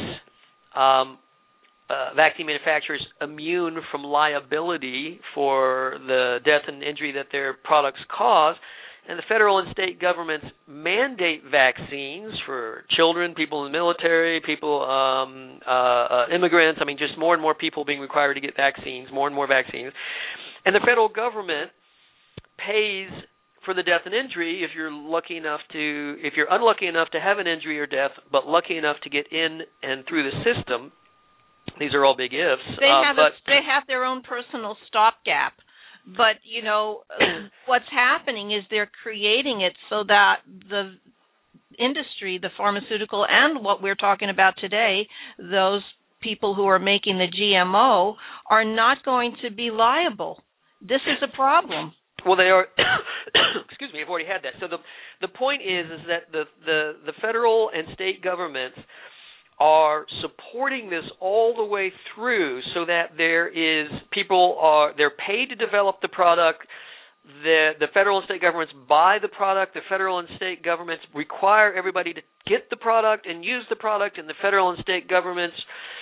vaccine manufacturers immune from liability for the death and injury that their products cause. and the federal and state governments mandate vaccines for children, people in the military, people, immigrants. I mean, just more and more people being required to get vaccines, more and more vaccines. And the federal government pays for the death and injury if you're unlucky enough to have an injury or death, but lucky enough to get in and through the system. These are all big ifs. They have their own personal stopgap. But, what's happening is they're creating it so that the industry, the pharmaceutical, and what we're talking about today, those people who are making the GMO, are not going to be liable. This is a problem. Well, they are. Excuse me, I've already had that. So the point is that the federal and state governments are supporting this all the way through, so that they're paid to develop the product. The federal and state governments buy the product. The federal and state governments require everybody to get the product and use the product, and the federal and state governments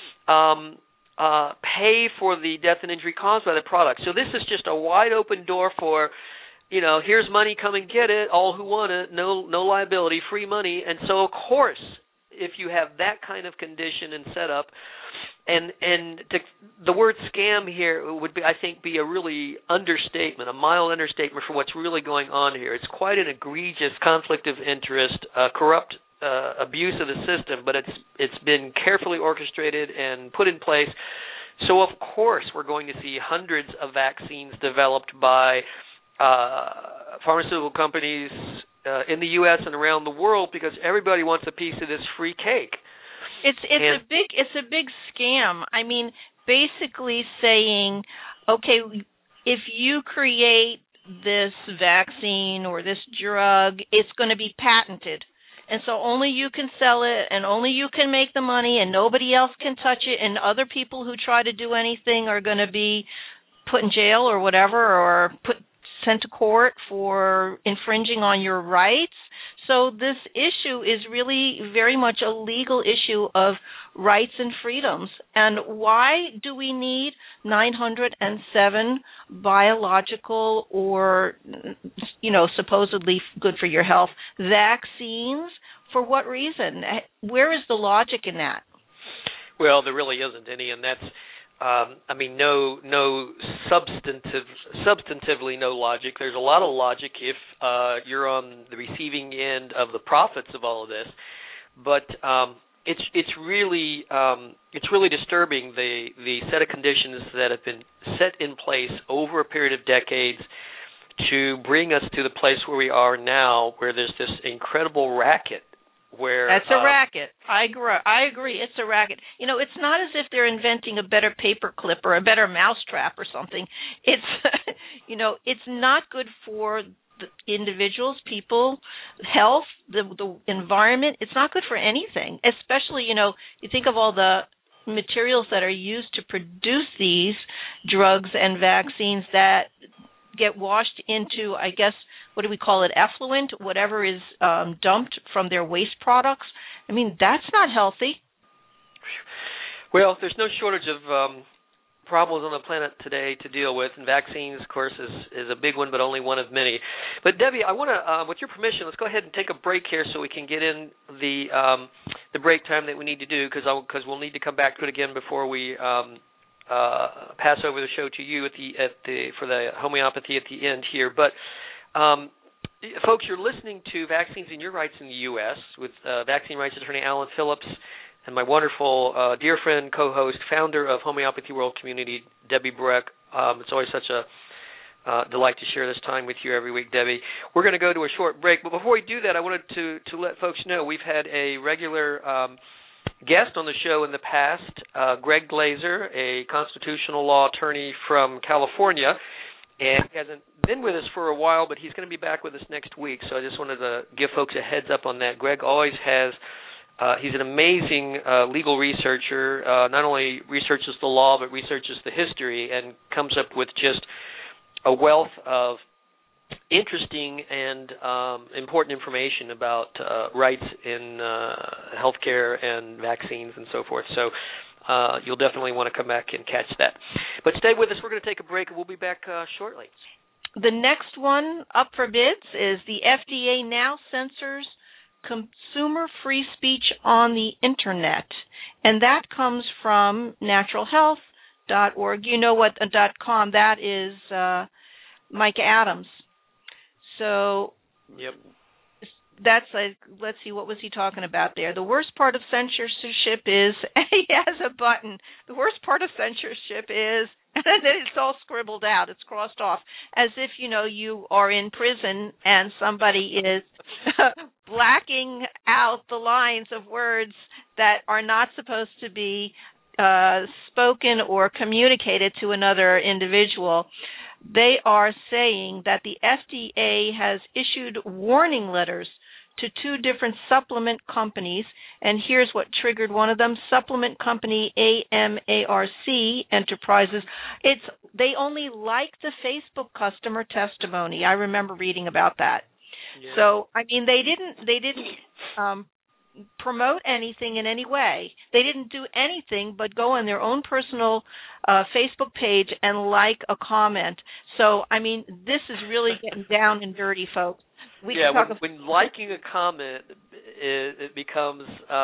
pay for the death and injury caused by the product. So this is just a wide open door for, here's money, come and get it, all who want it, no liability, free money. And so, of course, if you have that kind of condition and setup, the word scam here would be, I think, be a really understatement, a mild understatement for what's really going on here. It's quite an egregious conflict of interest, corrupt abuse of the system, but it's been carefully orchestrated and put in place. So, of course, we're going to see hundreds of vaccines developed by pharmaceutical companies in the U.S. and around the world, because everybody wants a piece of this free cake. It's a big scam. I mean, basically saying, okay, if you create this vaccine or this drug, it's going to be patented. And so only you can sell it, and only you can make the money, and nobody else can touch it, and other people who try to do anything are going to be put in jail or whatever, or sent to court for infringing on your rights. So this issue is really very much a legal issue of rights and freedoms. And why do we need 907 biological or, supposedly good for your health vaccines? For what reason? Where is the logic in that? Well, there really isn't any, and that's no substantively no logic. There's a lot of logic if you're on the receiving end of the profits of all of this, but it's really disturbing the set of conditions that have been set in place over a period of decades to bring us to the place where we are now, where there's this incredible racket. That's a racket. I agree. It's a racket. It's not as if they're inventing a better paperclip or a better mousetrap or something. It's, it's not good for the individuals, people, health, the environment. It's not good for anything. Especially, you think of all the materials that are used to produce these drugs and vaccines that get washed into, I guess, what do we call it, effluent, whatever is dumped from their waste products. I mean, that's not healthy. Well, there's no shortage of problems on the planet today to deal with, and vaccines, of course, is a big one, but only one of many. But, Debbie, I want to, with your permission, let's go ahead and take a break here so we can get in the break time that we need to do, because we'll need to come back to it again before we pass over the show to you for the homeopathy at the end here. But folks, you're listening to Vaccines and Your Rights in the U.S. with vaccine rights attorney Alan Phillips and my wonderful dear friend, co-host, founder of Homeopathy World Community, Debbie Breck. It's always such a delight to share this time with you every week, Debbie. We're going to go to a short break, but before we do that, I wanted to let folks know we've had a regular guest on the show in the past, Greg Glazer, a constitutional law attorney from California. And he hasn't been with us for a while, but he's going to be back with us next week. So I just wanted to give folks a heads up on that. Greg always has, he's an amazing legal researcher, not only researches the law, but researches the history and comes up with just a wealth of interesting and important information about rights in healthcare and vaccines and so forth. So you'll definitely want to come back and catch that. But stay with us. We're going to take a break, and we'll be back shortly. The next one up for bids is the FDA now censors consumer free speech on the internet, and that comes from naturalhealth.org. You know what .com that is, Mike Adams. So yep. That's let's see, what was he talking about there? The worst part of censorship is, he has a button. The worst part of censorship is, and then it's all scribbled out. It's crossed off as if, you are in prison and somebody is blacking out the lines of words that are not supposed to be spoken or communicated to another individual. They are saying that the FDA has issued warning letters to two different supplement companies, and here's what triggered one of them. Supplement company AMARC Enterprises. They only like the Facebook customer testimony. I remember reading about that. Yeah. So they didn't promote anything in any way. They didn't do anything but go on their own personal Facebook page and like a comment. So this is really getting down and dirty, folks. When liking a comment, it becomes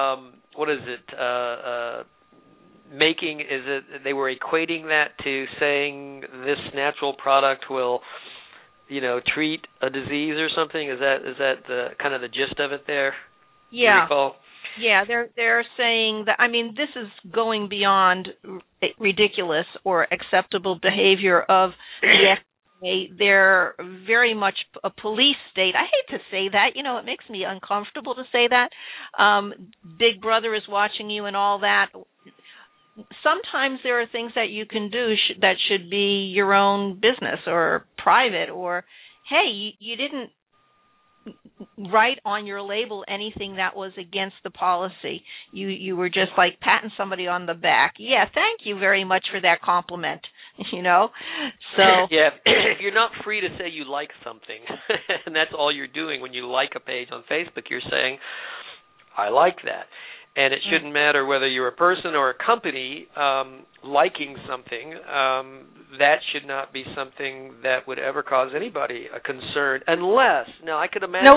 they were equating that to saying this natural product will, treat a disease or something. Is that the kind of the gist of it there? Yeah. You recall? Yeah, they're saying that. This is going beyond ridiculous or acceptable behavior of the FDA. They're very much a police state. I hate to say that. It makes me uncomfortable to say that. Big Brother is watching you and all that. Sometimes there are things that you can do that should be your own business or private, or, hey, you didn't write on your label anything that was against the policy. You were just like patting somebody on the back. Yeah, thank you very much for that compliment. So yeah, if you're not free to say you like something, and that's all you're doing when you like a page on Facebook, you're saying, I like that. And it shouldn't matter whether you're a person or a company liking something. That should not be something that would ever cause anybody a concern, unless, now I could imagine.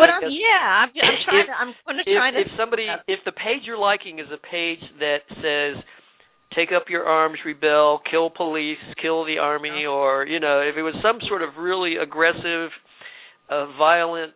If the page you're liking is a page that says, take up your arms, rebel, kill police, kill the army, or, if it was some sort of really aggressive, violent,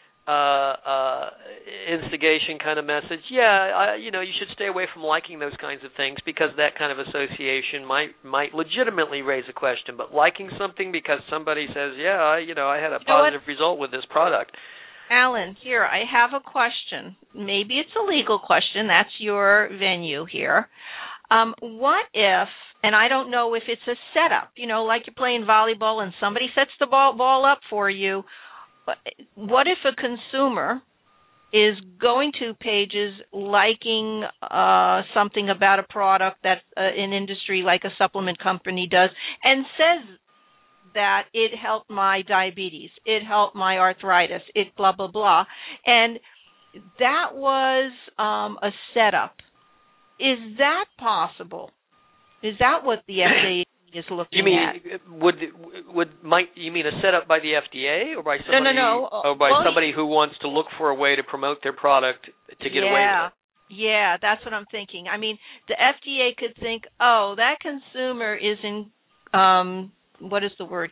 instigation kind of message, you should stay away from liking those kinds of things, because that kind of association might legitimately raise a question. But liking something because somebody says, I had a positive result with this product. Alan, here, I have a question. Maybe it's a legal question. That's your venue here. What if, and I don't know if it's a setup, like you're playing volleyball and somebody sets the ball up for you. What if a consumer is going to pages liking something about a product that an industry like a supplement company does, and says that it helped my diabetes, it helped my arthritis, it blah, blah, blah, and that was a setup. Is that possible? Is that what the FDA is looking at? You mean a setup by the FDA, or by somebody? No. Or by somebody who wants to look for a way to promote their product to get away with it? Yeah, that's what I'm thinking. The FDA could think, that consumer is in what is the word?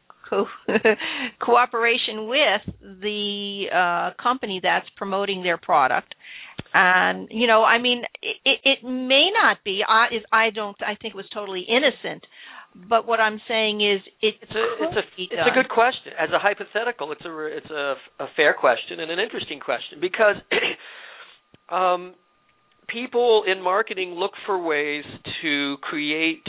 Cooperation with the company that's promoting their product. And, it may not be. I think it was totally innocent. But what I'm saying is it's a good question. As a hypothetical, it's a fair question and an interesting question, because people in marketing look for ways to create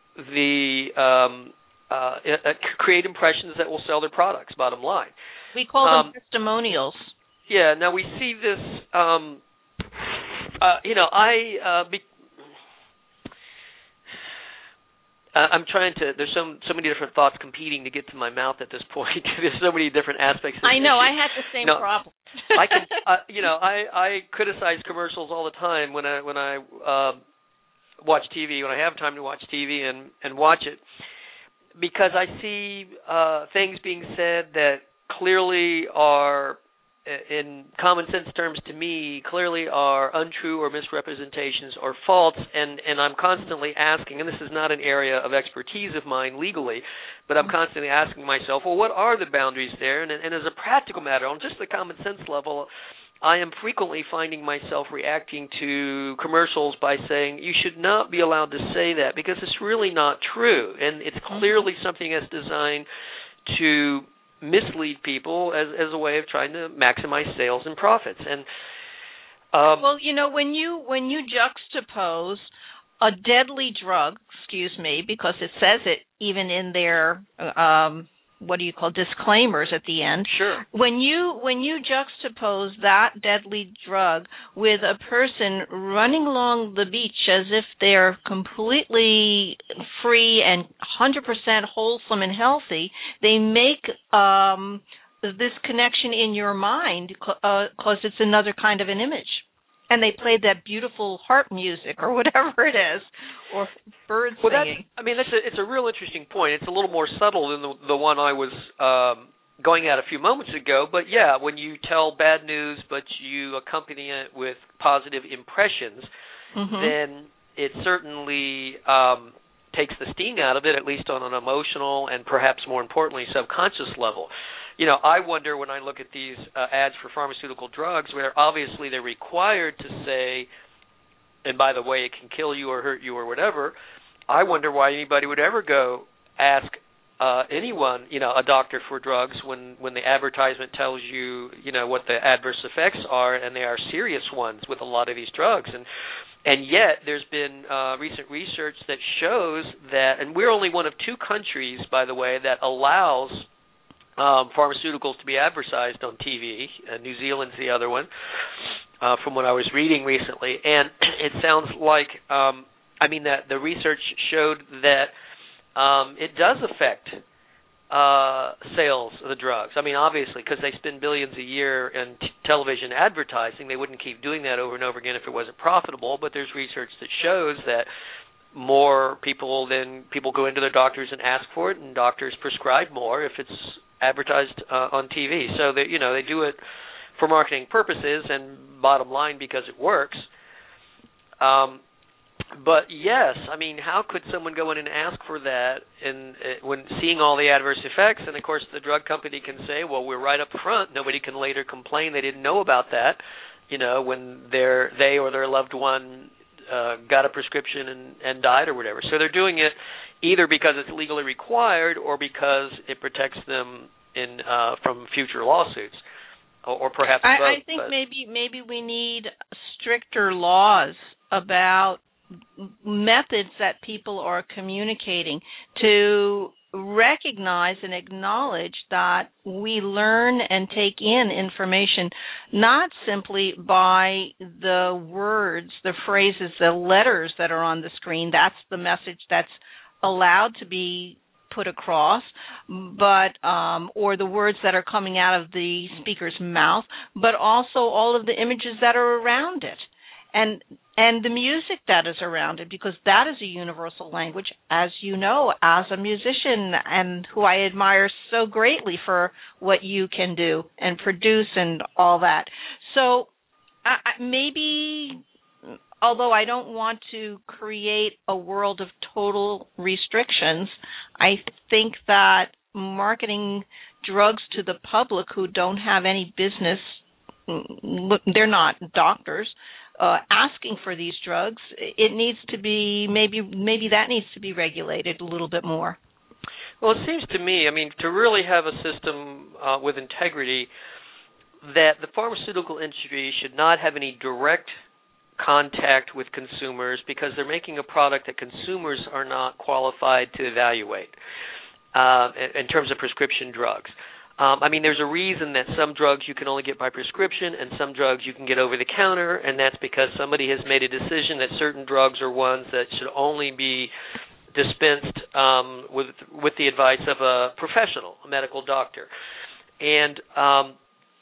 create impressions that will sell their products, bottom line. We call them testimonials. Yeah, now we see this, I'm trying to, there's so many different thoughts competing to get to my mouth at this point. There's so many different aspects of this issue. I had the same problem. I criticize commercials all the time when I watch TV, when I have time to watch TV and watch it. because I see things being said that clearly are, in common sense terms to me, clearly are untrue or misrepresentations or false, and I'm constantly asking, and this is not an area of expertise of mine legally, but I'm constantly asking myself, well, what are the boundaries there? And as a practical matter, on just the common sense level, I am frequently finding myself reacting to commercials by saying, you should not be allowed to say that because it's really not true. And it's clearly something that's designed to mislead people as a way of trying to maximize sales and profits. And well, when you juxtapose a deadly drug, because it says it even in their disclaimers at the end. Sure. When you juxtapose that deadly drug with a person running along the beach as if they're completely free and 100% wholesome and healthy, they make this connection in your mind because it's another kind of an image. And they played that beautiful harp music or whatever it is, or bird singing. It's a real interesting point. It's a little more subtle than the one I was going at a few moments ago. But yeah, when you tell bad news but you accompany it with positive impressions, then it certainly takes the sting out of it, at least on an emotional and perhaps more importantly subconscious level. I wonder when I look at these ads for pharmaceutical drugs where obviously they're required to say, and by the way, it can kill you or hurt you or whatever, I wonder why anybody would ever go ask anyone, a doctor for drugs when the advertisement tells you, what the adverse effects are, and they are serious ones with a lot of these drugs. And yet there's been recent research that shows that, and we're only one of two countries, by the way, that allows pharmaceuticals to be advertised on TV. New Zealand's the other one, from what I was reading recently. And it sounds like, that the research showed that it does affect sales of the drugs. Obviously, because they spend billions a year in television advertising, they wouldn't keep doing that over and over again if it wasn't profitable. But there's research that shows that more people go into their doctors and ask for it, and doctors prescribe more if it's advertised on TV. So they do it for marketing purposes and bottom line because it works. But yes, how could someone go in and ask for that and when seeing all the adverse effects? And of course, the drug company can say, "Well, we're right up front. Nobody can later complain they didn't know about that." When they or their loved one got a prescription and died or whatever. So they're doing it either because it's legally required or because it protects them from future lawsuits, or perhaps both. I think maybe we need stricter laws about methods that people are communicating to recognize and acknowledge that we learn and take in information not simply by the words, the phrases, the letters that are on the screen. That's the message that's allowed to be put across, but or the words that are coming out of the speaker's mouth, but also all of the images that are around it. And the music that is around it, because that is a universal language, as you know, as a musician, and who I admire so greatly for what you can do and produce and all that. So maybe, although I don't want to create a world of total restrictions, I think that marketing drugs to the public who don't have any business, they're not doctors, asking for these drugs, it needs to be, maybe that needs to be regulated a little bit more. Well, it seems to me, to really have a system with integrity, that the pharmaceutical industry should not have any direct contact with consumers because they're making a product that consumers are not qualified to evaluate in terms of prescription drugs. There's a reason that some drugs you can only get by prescription and some drugs you can get over the counter, and that's because somebody has made a decision that certain drugs are ones that should only be dispensed with the advice of a professional, a medical doctor. And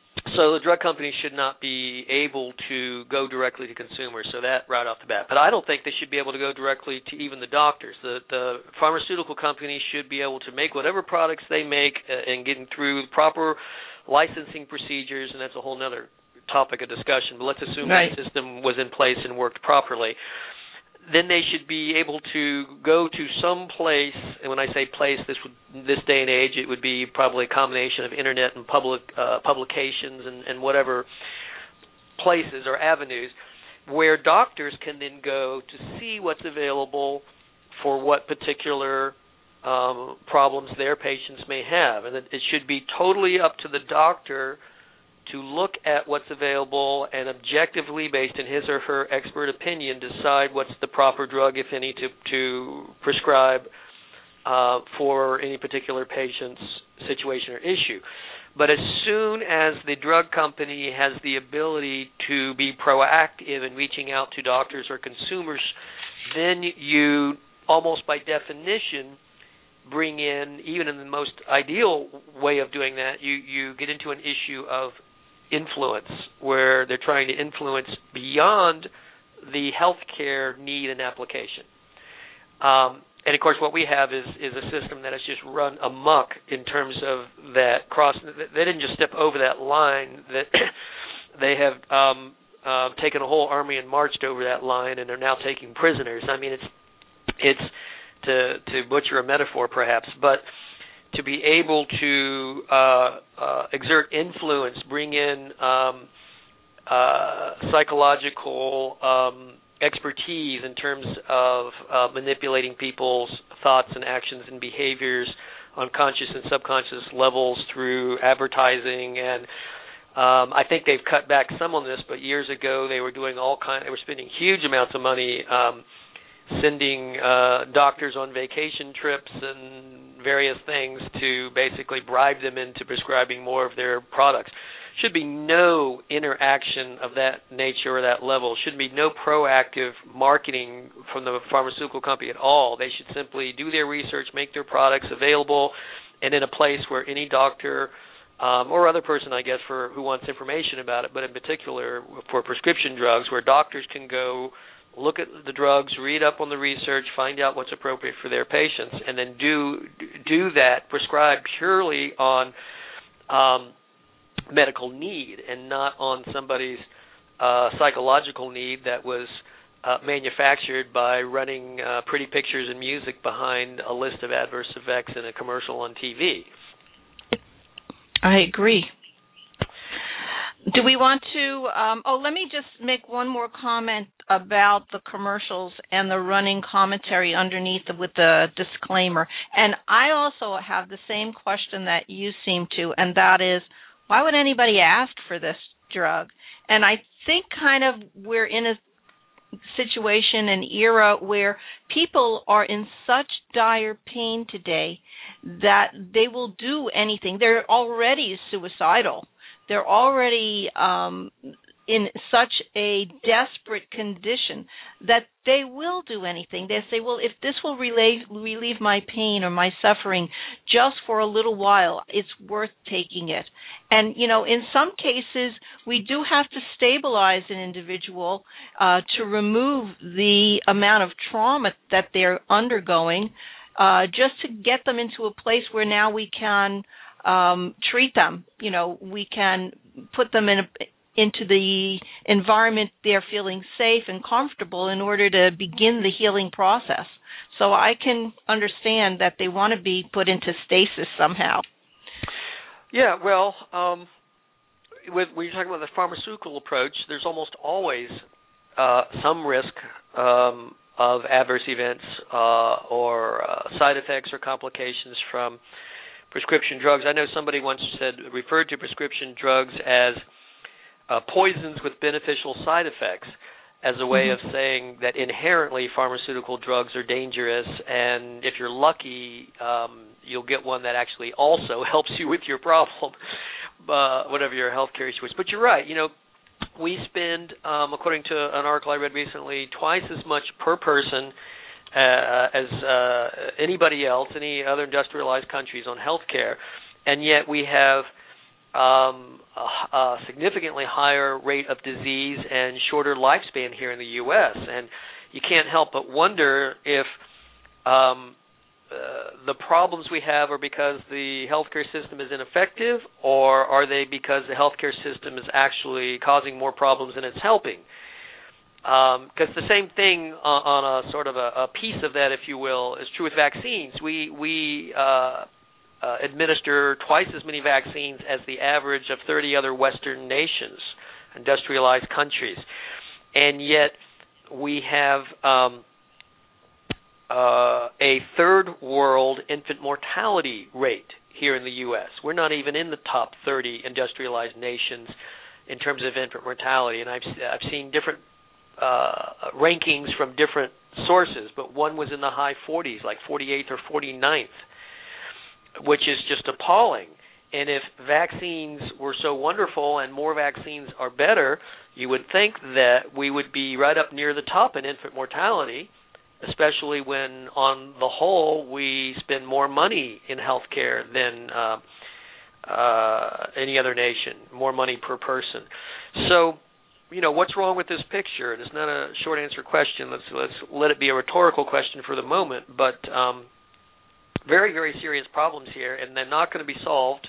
So the drug companies should not be able to go directly to consumers, so that right off the bat. But I don't think they should be able to go directly to even the doctors. The pharmaceutical companies should be able to make whatever products they make and getting through proper licensing procedures, and that's a whole other topic of discussion. But let's assume that the system was in place and worked properly. Then they should be able to go to some place, and when I say place, this day and age, it would be probably a combination of internet and public publications and whatever places or avenues where doctors can then go to see what's available for what particular problems their patients may have. And it should be totally up to the doctor to look at what's available and objectively, based on his or her expert opinion, decide what's the proper drug, if any, to prescribe for any particular patient's situation or issue. But as soon as the drug company has the ability to be proactive in reaching out to doctors or consumers, then you, almost by definition, bring in, even in the most ideal way of doing that, you get into an issue of influence, where they're trying to influence beyond the healthcare need and application. And of course, what we have is a system that has just run amok in terms of that cross. They didn't just step over that line; that they have taken a whole army and marched over that line, and are now taking prisoners. I mean, it's to butcher a metaphor, perhaps, but to be able to exert influence, bring in psychological expertise in terms of manipulating people's thoughts and actions and behaviors on conscious and subconscious levels through advertising. And I think they've cut back some on this, but years ago they were doing they were spending huge amounts of money sending doctors on vacation trips and various things to basically bribe them into prescribing more of their products. Should be no interaction of that nature or that level. Should be no proactive marketing from the pharmaceutical company at all. They should simply do their research, make their products available, and in a place where any doctor or other person, I guess, who wants information about it, but in particular for prescription drugs, where doctors can go look at the drugs, read up on the research, find out what's appropriate for their patients, and then do that, prescribe purely on medical need and not on somebody's psychological need that was manufactured by running pretty pictures and music behind a list of adverse effects in a commercial on TV. I agree. Do we want to let me just make one more comment about the commercials and the running commentary underneath with the disclaimer. And I also have the same question that you seem to, and that is, why would anybody ask for this drug? And I think kind of we're in a situation, an era where people are in such dire pain today that they will do anything. They're already suicidal. They're already in such a desperate condition that they will do anything. They say, well, if this will relieve my pain or my suffering just for a little while, it's worth taking it. And, you know, in some cases, we do have to stabilize an individual to remove the amount of trauma that they're undergoing, just to get them into a place where now we can treat them. You know, we can put them into the environment they're feeling safe and comfortable in order to begin the healing process. So I can understand that they want to be put into stasis somehow. Yeah, well, when you're talking about the pharmaceutical approach, there's almost always some risk of adverse events or side effects or complications from prescription drugs. I know somebody once referred to prescription drugs as poisons with beneficial side effects, as a way of saying that inherently pharmaceutical drugs are dangerous, and if you're lucky, you'll get one that actually also helps you with your problem, whatever your healthcare issue is. But you're right. You know, we spend, according to an article I read recently, twice as much per person as anybody else, any other industrialized countries, on healthcare, and yet we have a significantly higher rate of disease and shorter lifespan here in the U.S. And you can't help but wonder if the problems we have are because the healthcare system is ineffective, or are they because the healthcare system is actually causing more problems than it's helping? Because the same thing on a sort of a piece of that, if you will, is true with vaccines. We administer twice as many vaccines as the average of 30 other Western nations, industrialized countries, and yet we have a third world infant mortality rate here in the U.S. We're not even in the top 30 industrialized nations in terms of infant mortality, and I've seen different rankings from different sources, but one was in the high 40s, like 48th or 49th, which is just appalling. And if vaccines were so wonderful and more vaccines are better, you would think that we would be right up near the top in infant mortality, especially when, on the whole, we spend more money in healthcare than any other nation, more money per person. So, what's wrong with this picture? And it's not a short answer question. Let's let it be a rhetorical question for the moment. But very, very serious problems here, and they're not going to be solved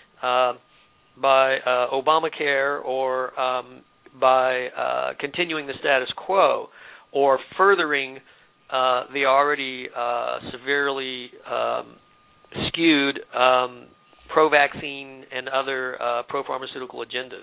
by Obamacare or by continuing the status quo or furthering the already severely skewed pro-vaccine and other pro-pharmaceutical agendas.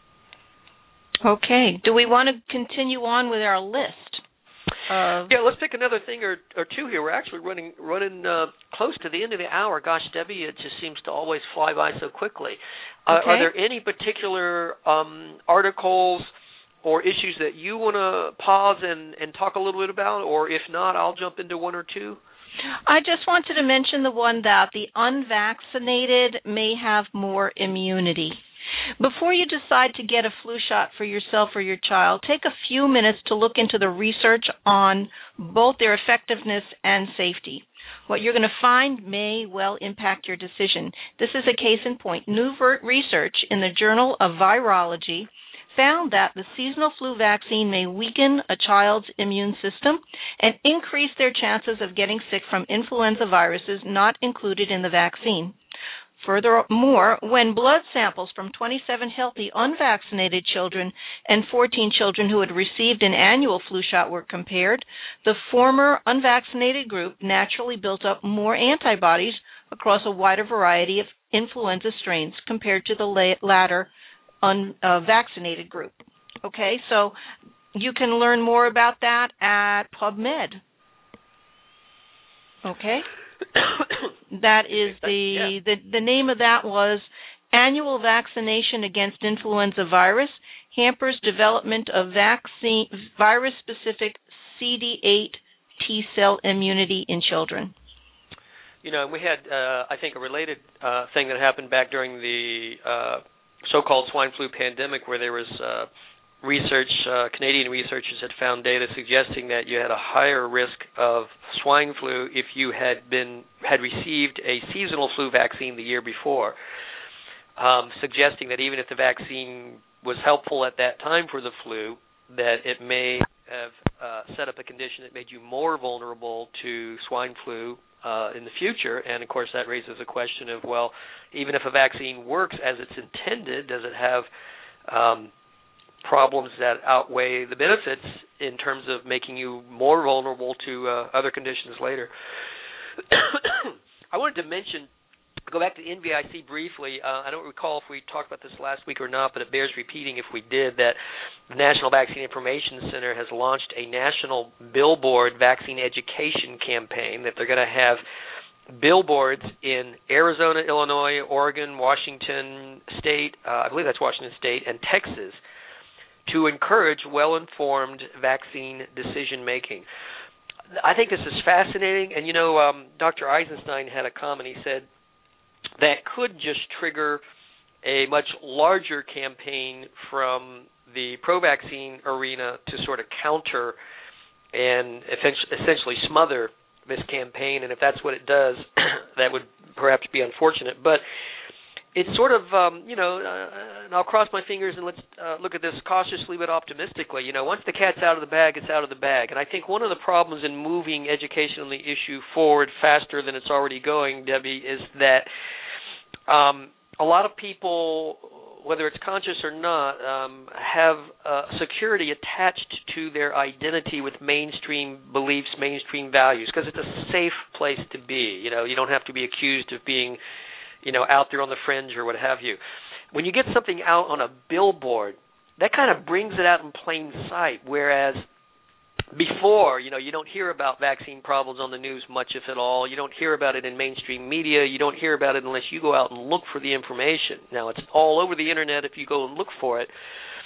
Okay. Do we want to continue on with our list? Yeah, let's pick another thing or two here. We're actually running close to the end of the hour. Gosh, Debbie, it just seems to always fly by so quickly. Okay. Are there any particular articles or issues that you want to pause and talk a little bit about? Or if not, I'll jump into one or two. I just wanted to mention the one that the unvaccinated may have more immunity. Before you decide to get a flu shot for yourself or your child, take a few minutes to look into the research on both their effectiveness and safety. What you're going to find may well impact your decision. This is a case in point. New research in the Journal of Virology found that the seasonal flu vaccine may weaken a child's immune system and increase their chances of getting sick from influenza viruses not included in the vaccine. Furthermore, when blood samples from 27 healthy unvaccinated children and 14 children who had received an annual flu shot were compared, the former unvaccinated group naturally built up more antibodies across a wider variety of influenza strains compared to the latter unvaccinated group. Okay, so you can learn more about that at PubMed. Okay? That is the name of that was Annual Vaccination Against Influenza Virus Hampers Development of Vaccine Virus-Specific CD8 T-cell Immunity in Children. And we had, I think, a related thing that happened back during the so-called swine flu pandemic, where there was research, Canadian researchers had found data suggesting that you had a higher risk of swine flu if you had received a seasonal flu vaccine the year before, suggesting that even if the vaccine was helpful at that time for the flu, that it may have set up a condition that made you more vulnerable to swine flu in the future. And, of course, that raises a question of, well, even if a vaccine works as it's intended, does it have problems that outweigh the benefits in terms of making you more vulnerable to other conditions later? I wanted to go back to the NVIC briefly. I don't recall if we talked about this last week or not, but it bears repeating if we did, that the National Vaccine Information Center has launched a national billboard vaccine education campaign, that they're going to have billboards in Arizona, Illinois, Oregon, Washington State, I believe that's Washington State, and Texas, to encourage well-informed vaccine decision-making. I think this is fascinating, and Dr. Eisenstein had a comment. He said that could just trigger a much larger campaign from the pro-vaccine arena to sort of counter and essentially smother this campaign, and if that's what it does, that would perhaps be unfortunate. But it's sort of, and I'll cross my fingers and let's look at this cautiously but optimistically. Once the cat's out of the bag, it's out of the bag. And I think one of the problems in moving education on the issue forward faster than it's already going, Debbie, is that a lot of people, whether it's conscious or not, have security attached to their identity with mainstream beliefs, mainstream values, because it's a safe place to be. You don't have to be accused of being out there on the fringe or what have you. When you get something out on a billboard, that kind of brings it out in plain sight, whereas before, you don't hear about vaccine problems on the news much, if at all. You don't hear about it in mainstream media. You don't hear about it unless you go out and look for the information. Now, it's all over the Internet if you go and look for it.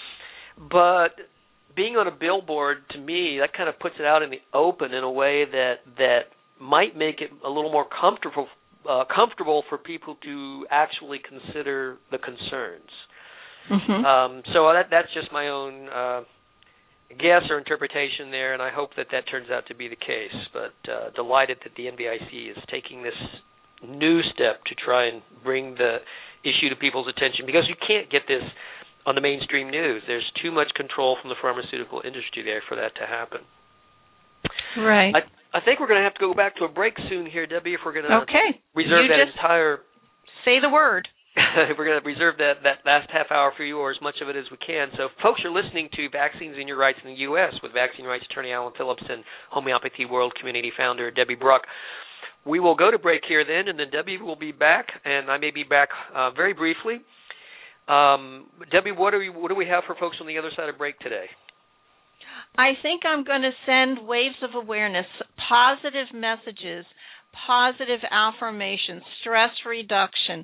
But being on a billboard, to me, that kind of puts it out in the open in a way that might make it a little more comfortable for people to actually consider the concerns. Mm-hmm. So that's just my own guess or interpretation there, and I hope that turns out to be the case. But delighted that the NVIC is taking this new step to try and bring the issue to people's attention, because you can't get this on the mainstream news. There's too much control from the pharmaceutical industry there for that to happen. Right. I think we're going to have to go back to a break soon here, Debbie, if we're going to reserve that entire... Say the word. We're going to reserve that last half hour for you, or as much of it as we can. So folks are listening to Vaccines and Your Rights in the U.S. with vaccine rights attorney Alan Phillips and Homeopathy World Community founder Debbie Bruck. We will go to break here then, and then Debbie will be back, and I may be back very briefly. Debbie, what do we have for folks on the other side of break today? I think I'm going to send waves of awareness, positive messages, positive affirmations, stress reduction,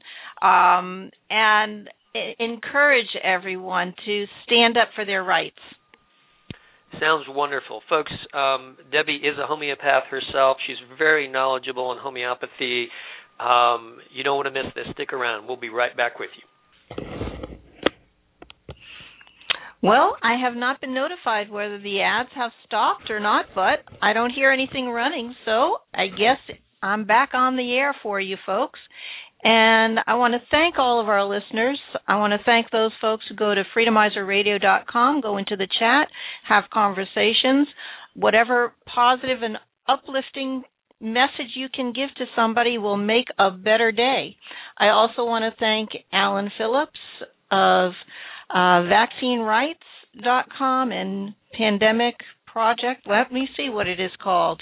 and encourage everyone to stand up for their rights. Sounds wonderful. Folks, Debbie is a homeopath herself. She's very knowledgeable in homeopathy. You don't want to miss this. Stick around. We'll be right back with you. Well, I have not been notified whether the ads have stopped or not, but I don't hear anything running, so I guess I'm back on the air for you folks. And I want to thank all of our listeners. I want to thank those folks who go to freedomizerradio.com, go into the chat, have conversations. Whatever positive and uplifting message you can give to somebody will make a better day. I also want to thank Alan Phillips of vaccinerights.com and Pandemic Project. Let me see what it is called.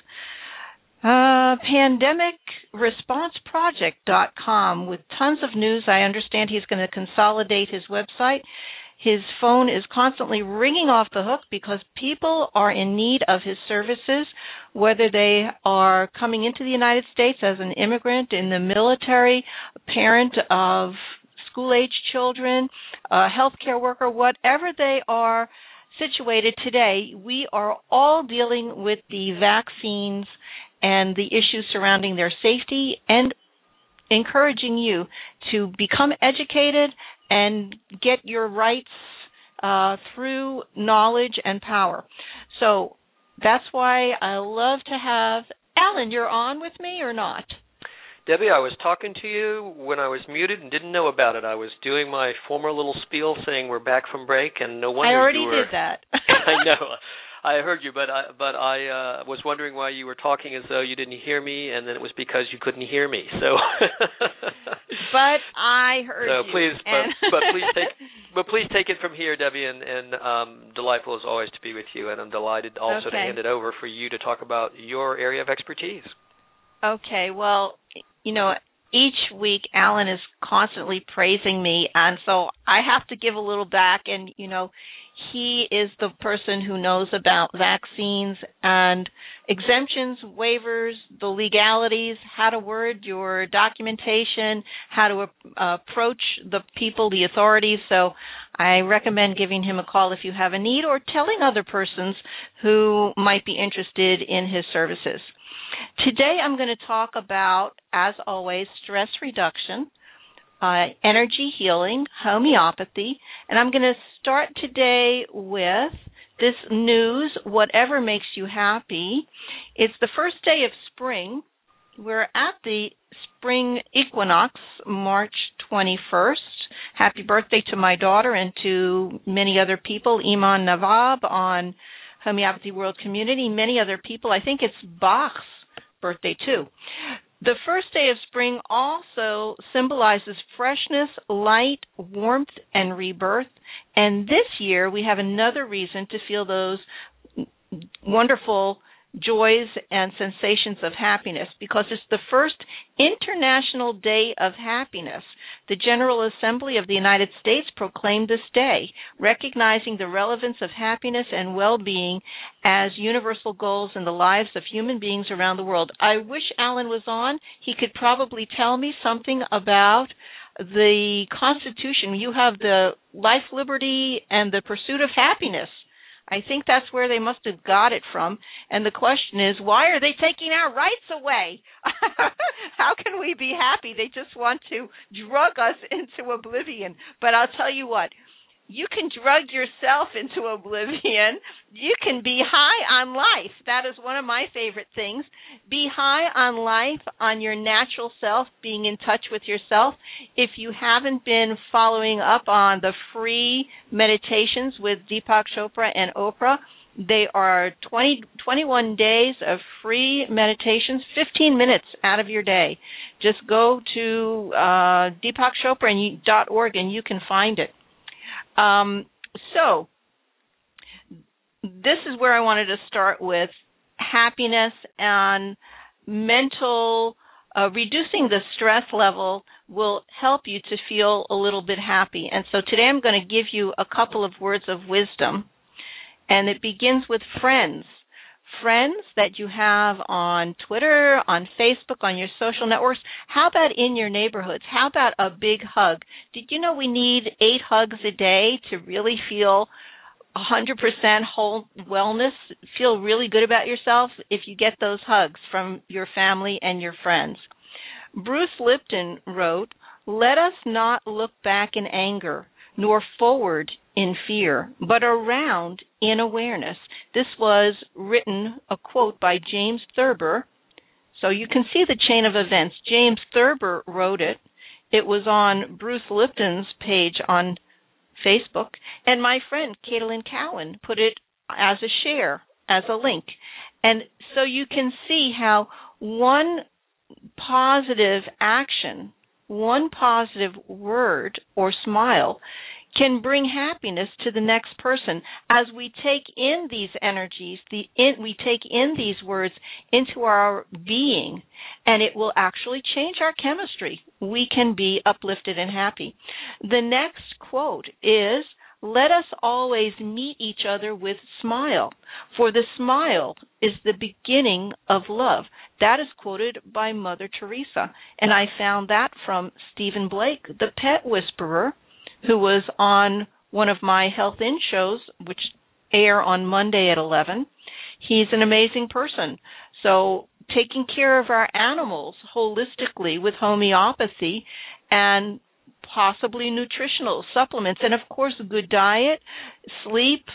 pandemicresponseproject.com with tons of news. I understand he's going to consolidate his website. His phone is constantly ringing off the hook because people are in need of his services, whether they are coming into the United States as an immigrant, in the military, a parent of school-age children, a healthcare worker, whatever they are situated today. We are all dealing with the vaccines and the issues surrounding their safety, and encouraging you to become educated and get your rights through knowledge and power. So that's why I love to have Alan. You're on with me or not? Debbie, I was talking to you when I was muted and didn't know about it. I was doing my former little spiel saying we're back from break, and no wonder I already you were... did that. I know. I heard you, but I was wondering why you were talking as though you didn't hear me, and then it was because you couldn't hear me. So, but I heard you. Please, but please take it from here, Debbie. And delightful as always to be with you, and I'm delighted also to hand it over for you to talk about your area of expertise. Okay. Well, each week Alan is constantly praising me, and so I have to give a little back. And he is the person who knows about vaccines and exemptions, waivers, the legalities, how to word your documentation, how to approach the people, the authorities. So I recommend giving him a call if you have a need, or telling other persons who might be interested in his services. Today I'm going to talk about, as always, stress reduction, energy healing, homeopathy, and I'm going to start today with this news, whatever makes you happy. It's the first day of spring. We're at the spring equinox, March 21st. Happy birthday to my daughter and to many other people. Iman Nawab on Homeopathy World Community, many other people. I think it's Bach's birthday too. The first day of spring also symbolizes freshness, light, warmth, and rebirth. And this year we have another reason to feel those wonderful joys and sensations of happiness, because it's the first International Day of Happiness. The General Assembly of the United States proclaimed this day, recognizing the relevance of happiness and well-being as universal goals in the lives of human beings around the world. I wish Alan was on. He could probably tell me something about the Constitution. You have the life, liberty, and the pursuit of happiness. I think that's where they must have got it from. And the question is, why are they taking our rights away? How can we be happy? They just want to drug us into oblivion. But I'll tell you what, you can drug yourself into oblivion. You can be high on life. That is one of my favorite things. Be high on life, on your natural self, being in touch with yourself. If you haven't been following up on the free meditations with Deepak Chopra and Oprah, they are 21 days of free meditations, 15 minutes out of your day. Just go to deepakchopra.org and you can find it. So this is where I wanted to start with happiness and mental, reducing the stress level will help you to feel a little bit happy. And so today I'm going to give you a couple of words of wisdom, and it begins with friends. Friends that you have on Twitter, on Facebook, on your social networks. How about in your neighborhoods? How about a big hug? Did you know we need 8 hugs a day to really feel 100% whole wellness, feel really good about yourself if you get those hugs from your family and your friends? Bruce Lipton wrote, "Let us not look back in anger, nor forward in fear, but around in awareness." This was written, a quote, by James Thurber. So you can see the chain of events. James Thurber wrote it. It was on Bruce Lipton's page on Facebook. And my friend, Caitlin Cowan, put it as a share, as a link. And so you can see how one positive action, one positive word or smile can bring happiness to the next person. As we take in these energies, we take in these words into our being, and it will actually change our chemistry. We can be uplifted and happy. The next quote is, "Let us always meet each other with smile, for the smile is the beginning of love." That is quoted by Mother Teresa, and I found that from Stephen Blake, the pet whisperer, who was on one of my Health In shows, which air on Monday at 11. He's an amazing person. So taking care of our animals holistically with homeopathy and possibly nutritional supplements, and of course a good diet, sleep,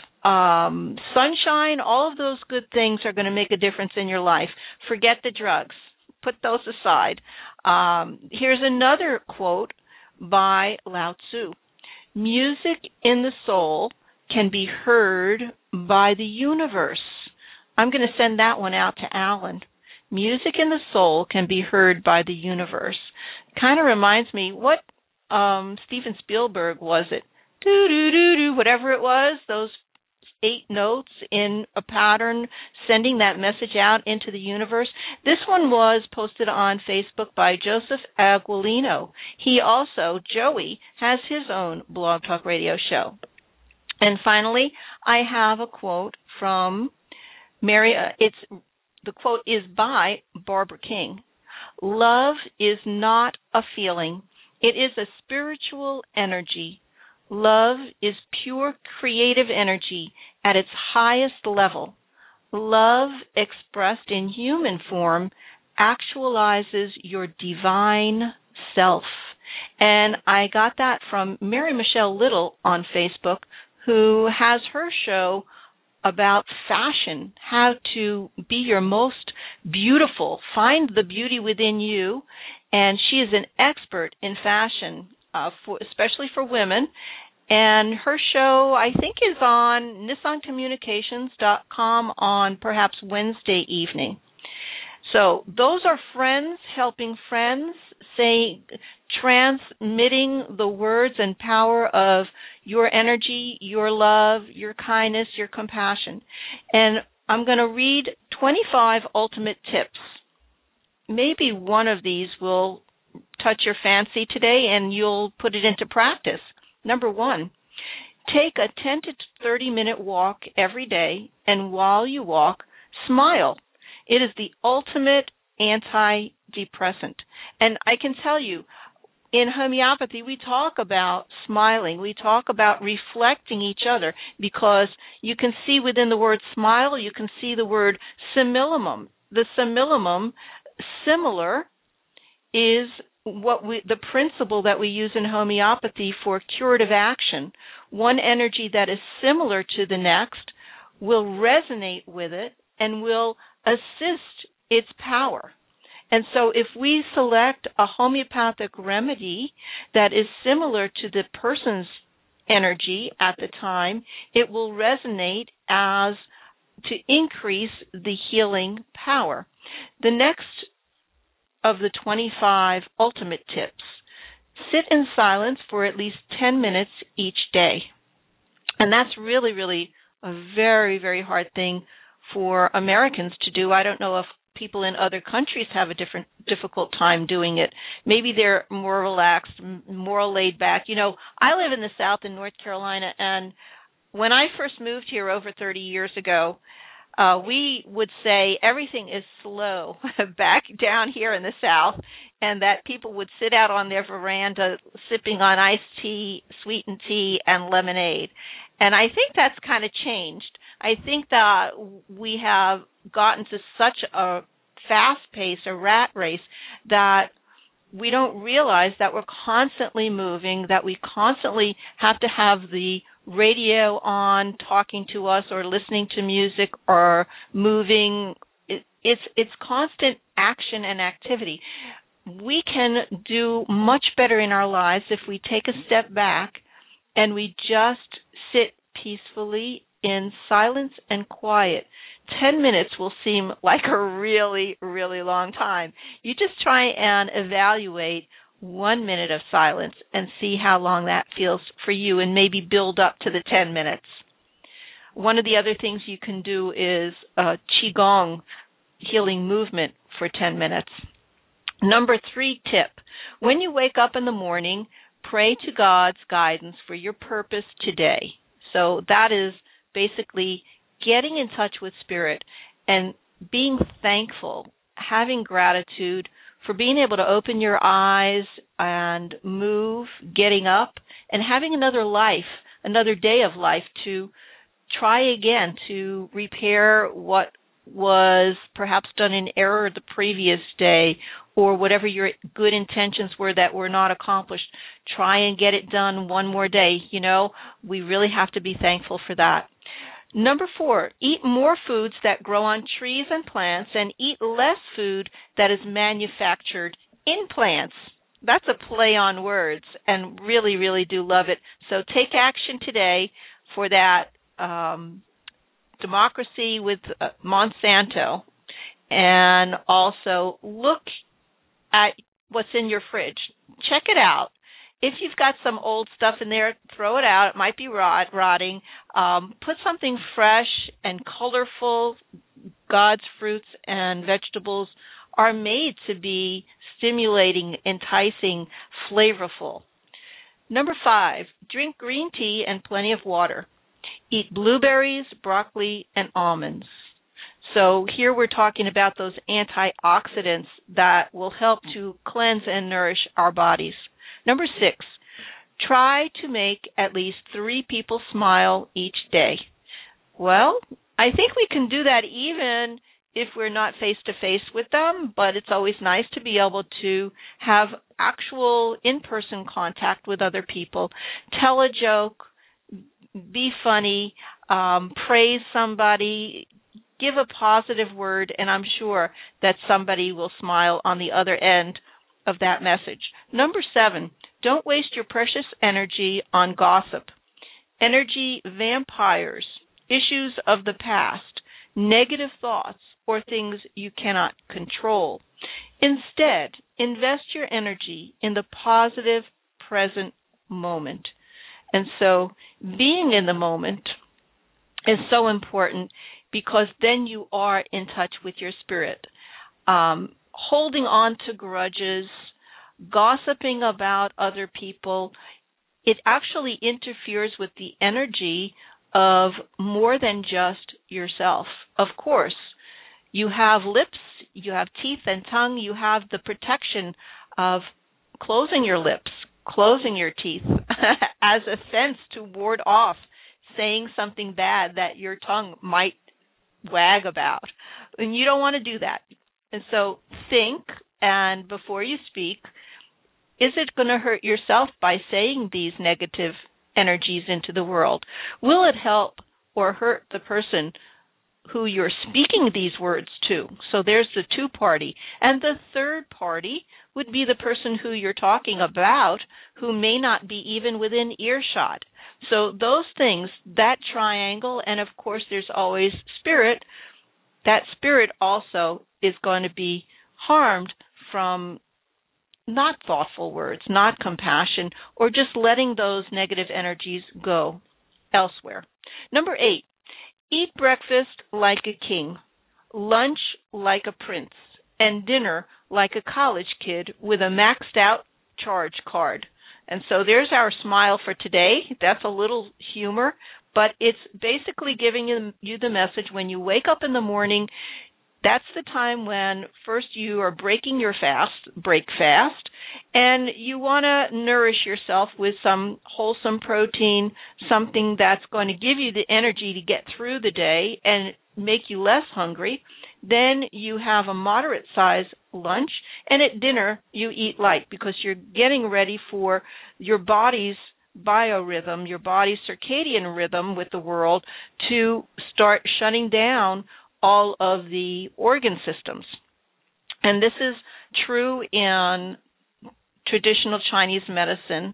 sunshine, all of those good things are going to make a difference in your life. Forget the drugs. Put those aside. Here's another quote by Lao Tzu. "Music in the soul can be heard by the universe." I'm going to send that one out to Alan. Music in the soul can be heard by the universe. Kind of reminds me, what Steven Spielberg was it? Do-do-do-do, whatever it was, those 8 notes in a pattern, sending that message out into the universe. This one was posted on Facebook by Joseph Aguilino. He also, Joey, has his own Blog Talk Radio show. And finally, I have a quote from Mary. The quote is by Barbara King. "Love is not a feeling. It is a spiritual energy. Love is pure creative energy at its highest level. Love expressed in human form actualizes your divine self." And I got that from Mary Michelle Little on Facebook, who has her show about fashion, how to be your most beautiful, find the beauty within you, and she is an expert in fashion. especially for women. And her show, I think, is on NissanCommunications.com on perhaps Wednesday evening. So those are friends helping friends, transmitting the words and power of your energy, your love, your kindness, your compassion. And I'm going to read 25 ultimate tips. Maybe one of these will touch your fancy today and you'll put it into practice. Number 1, take a 10 to 30-minute walk every day, and while you walk, smile. It is the ultimate antidepressant. And I can tell you, in homeopathy, we talk about smiling. We talk about reflecting each other, because you can see within the word smile, you can see the word simillimum. The simillimum, similar, is the principle that we use in homeopathy for curative action. One energy that is similar to the next will resonate with it and will assist its power. And so if we select a homeopathic remedy that is similar to the person's energy at the time, it will resonate as to increase the healing power. The next of the 25 ultimate tips: sit in silence for at least 10 minutes each day. And that's really, really a very, very hard thing for Americans to do. I don't know if people in other countries have a difficult time doing it. Maybe they're more relaxed, more laid back. You know, I live in the South in North Carolina, and when I first moved here over 30 years ago, we would say everything is slow back down here in the South, and that people would sit out on their veranda sipping on iced tea, sweetened tea, and lemonade. And I think that's kind of changed. I think that we have gotten to such a fast pace, a rat race, that we don't realize that we're constantly moving, that we constantly have to have the radio on, talking to us, or listening to music, or moving. It's constant action and activity. We can do much better in our lives if we take a step back and we just sit peacefully in silence and quiet. 10 minutes will seem like a really, really long time. You just try and evaluate 1 minute of silence and see how long that feels for you, and maybe build up to the 10 minutes. One of the other things you can do is Qigong healing movement for 10 minutes. Number 3 tip: when you wake up in the morning, pray to God's guidance for your purpose today. So that is basically getting in touch with Spirit and being thankful, having gratitude for being able to open your eyes and move, getting up, and having another life, another day of life to try again, to repair what was perhaps done in error the previous day, or whatever your good intentions were that were not accomplished. Try and get it done one more day. You know, we really have to be thankful for that. Number 4, eat more foods that grow on trees and plants, and eat less food that is manufactured in plants. That's a play on words, and really, really do love it. So take action today for that democracy with Monsanto, and also look at what's in your fridge. Check it out. If you've got some old stuff in there, throw it out. It might be rotting. Put something fresh and colorful. God's fruits and vegetables are made to be stimulating, enticing, flavorful. Number 5, drink green tea and plenty of water. Eat blueberries, broccoli, and almonds. So here we're talking about those antioxidants that will help to cleanse and nourish our bodies. Number 6, try to make at least 3 people smile each day. Well, I think we can do that even if we're not face-to-face with them, but it's always nice to be able to have actual in-person contact with other people. Tell a joke, be funny, praise somebody, give a positive word, and I'm sure that somebody will smile on the other end of that message. Number 7, Don't waste your precious energy on gossip, energy vampires, issues of the past, negative thoughts, or things you cannot control. Instead, invest your energy in the positive present moment. And so being in the moment is so important because then you are in touch with your spirit. Holding on to grudges, gossiping about other people, it actually interferes with the energy of more than just yourself. Of course, you have lips, you have teeth and tongue, you have the protection of closing your lips, closing your teeth as a fence to ward off saying something bad that your tongue might wag about. And you don't want to do that. And so think, and before you speak, is it going to hurt yourself by saying these negative energies into the world? Will it help or hurt the person who you're speaking these words to? So there's the two party. And the third party would be the person who you're talking about, who may not be even within earshot. So those things, that triangle, and of course there's always spirit, that spirit also is going to be harmed from not thoughtful words, not compassion, or just letting those negative energies go elsewhere. Number 8, eat breakfast like a king, lunch like a prince, and dinner like a college kid with a maxed out charge card. And so there's our smile for today. That's a little humor, but it's basically giving you the message when you wake up in the morning. That's the time when first you are breaking your fast, break fast, and you want to nourish yourself with some wholesome protein, something that's going to give you the energy to get through the day and make you less hungry. Then you have a moderate size lunch, and at dinner you eat light because you're getting ready for your body's biorhythm, your body's circadian rhythm with the world to start shutting down all of the organ systems. And this is true in traditional Chinese medicine,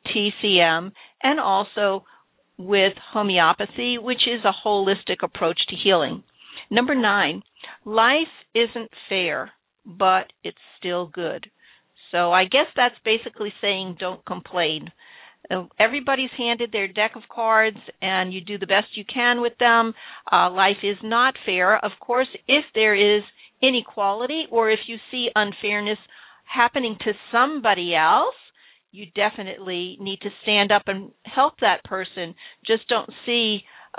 TCM, and also with homeopathy, which is a holistic approach to healing. Number 9, life isn't fair, but it's still good. So I guess that's basically saying don't complain. Everybody's handed their deck of cards, and you do the best you can with them. Life is not fair. Of course, if there is inequality or if you see unfairness happening to somebody else, you definitely need to stand up and help that person. Just don't see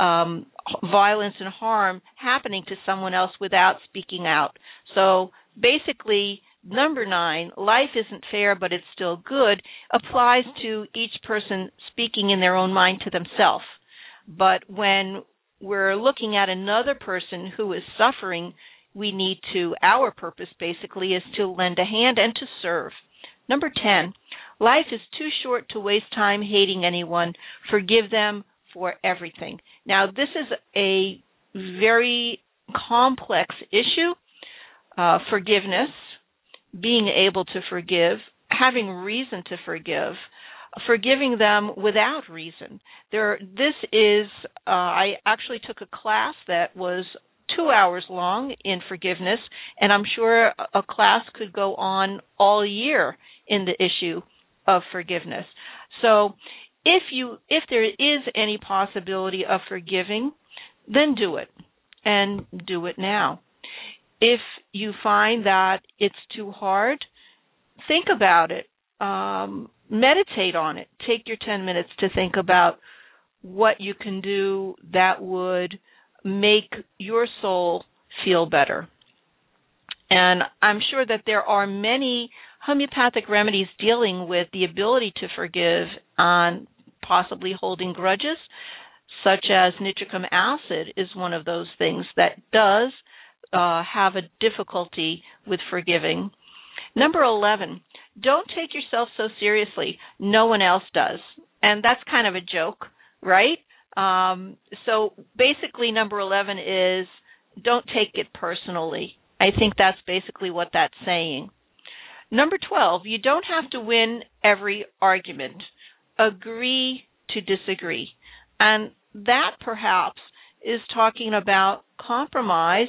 violence and harm happening to someone else without speaking out. So basically, number 9, life isn't fair, but it's still good, applies to each person speaking in their own mind to themselves. But when we're looking at another person who is suffering, we need to, our purpose basically is to lend a hand and to serve. Number 10, life is too short to waste time hating anyone. Forgive them for everything. Now, this is a very complex issue, forgiveness, being able to forgive, having reason to forgive, forgiving them without reason. I actually took a class that was 2 hours long in forgiveness, and I'm sure a class could go on all year in the issue of forgiveness. So if there is any possibility of forgiving, then do it, and do it now. If you find that it's too hard, think about it. Meditate on it. Take your 10 minutes to think about what you can do that would make your soul feel better. And I'm sure that there are many homeopathic remedies dealing with the ability to forgive and possibly holding grudges, such as nitric acid is one of those things that does have a difficulty with forgiving. Number 11, don't take yourself so seriously. No one else does. And that's kind of a joke, right? So basically number 11 is don't take it personally. I think that's basically what that's saying. Number 12, you don't have to win every argument. Agree to disagree. And that perhaps is talking about compromise,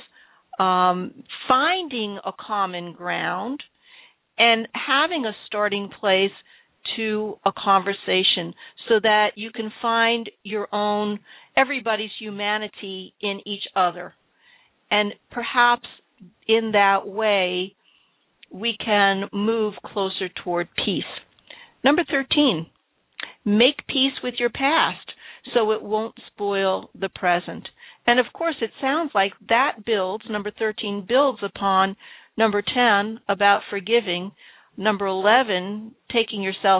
finding a common ground, and having a starting place to a conversation so that you can find everybody's humanity in each other. And perhaps in that way, we can move closer toward peace. Number 13, make peace with your past so it won't spoil the present. And of course, it sounds like that number 13 builds upon number 10 about forgiving, number 11, taking yourself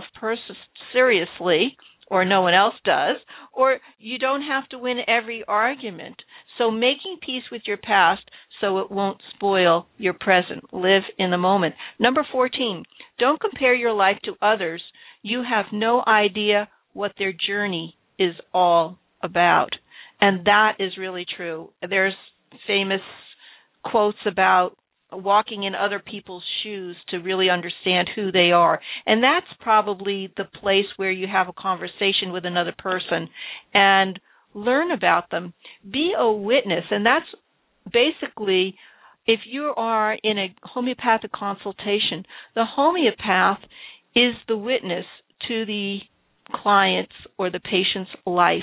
seriously, or no one else does, or you don't have to win every argument. So making peace with your past so it won't spoil your present. Live in the moment. Number 14, don't compare your life to others. You have no idea what their journey is all about. And that is really true. There's famous quotes about walking in other people's shoes to really understand who they are. And that's probably the place where you have a conversation with another person and learn about them. Be a witness. And that's basically, if you are in a homeopathic consultation, the homeopath is the witness to the client's or the patient's life.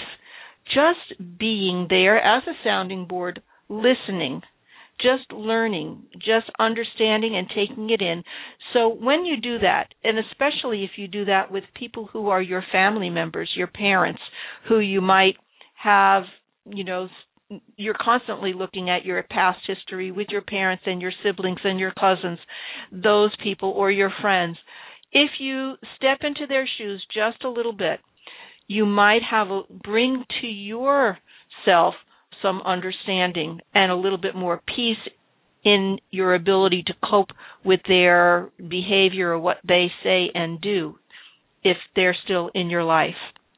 Just being there as a sounding board, listening, just learning, just understanding and taking it in. So when you do that, and especially if you do that with people who are your family members, your parents, who you might have, you're constantly looking at your past history with your parents and your siblings and your cousins, those people, or your friends. If you step into their shoes just a little bit, you might bring to yourself some understanding and a little bit more peace in your ability to cope with their behavior or what they say and do if they're still in your life.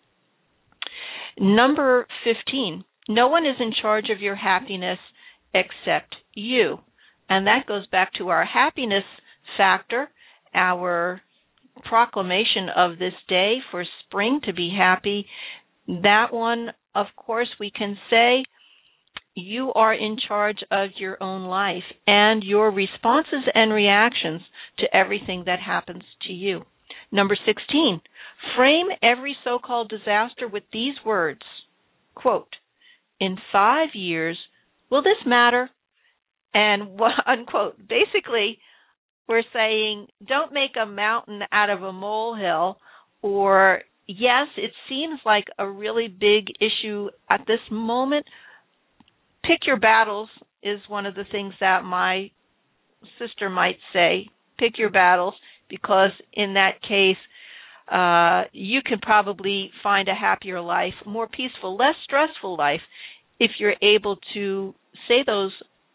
Number 15, no one is in charge of your happiness except you. And that goes back to our happiness factor, our proclamation of this day for spring to be happy. That one, of course, we can say you are in charge of your own life and your responses and reactions to everything that happens to you. Number 16, frame every so-called disaster with these words, quote, in 5 years, will this matter? And unquote. Basically, we're saying don't make a mountain out of a molehill, or yes, it seems like a really big issue at this moment. Pick your battles is one of the things that my sister might say. Pick your battles, because in that case, you can probably find a happier life, more peaceful, less stressful life if you're able to say those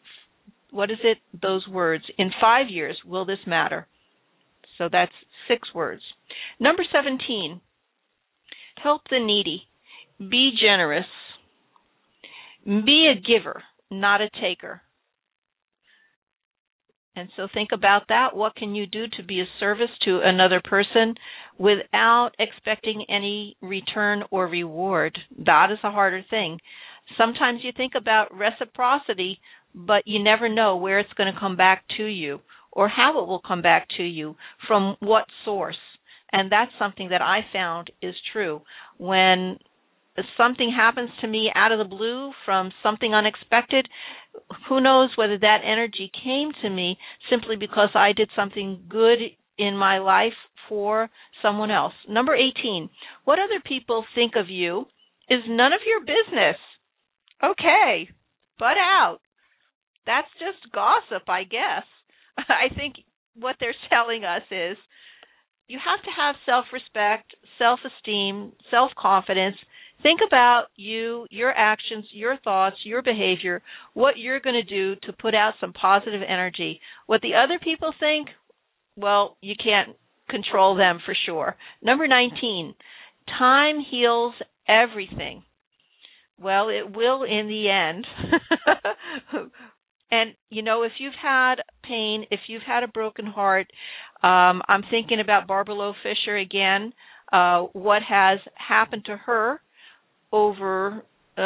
words. In 5 years, will this matter? So that's 6 words. Number 17, help the needy. Be generous. Be a giver, not a taker. And so think about that. What can you do to be a service to another person without expecting any return or reward? That is a harder thing. Sometimes you think about reciprocity, but you never know where it's going to come back to you or how it will come back to you, from what source. And that's something that I found is true. When something happens to me out of the blue from something unexpected, who knows whether that energy came to me simply because I did something good in my life for someone else. Number 18, what other people think of you is none of your business. Okay, butt out. That's just gossip, I guess. I think what they're telling us is you have to have self-respect, self-esteem, self-confidence. Think about you, your actions, your thoughts, your behavior, what you're going to do to put out some positive energy. What the other people think, well, you can't control them for sure. Number 19, time heals everything. Well, it will in the end. And, if you've had pain, if you've had a broken heart, I'm thinking about Barbara Loe Fisher again, what has happened to her over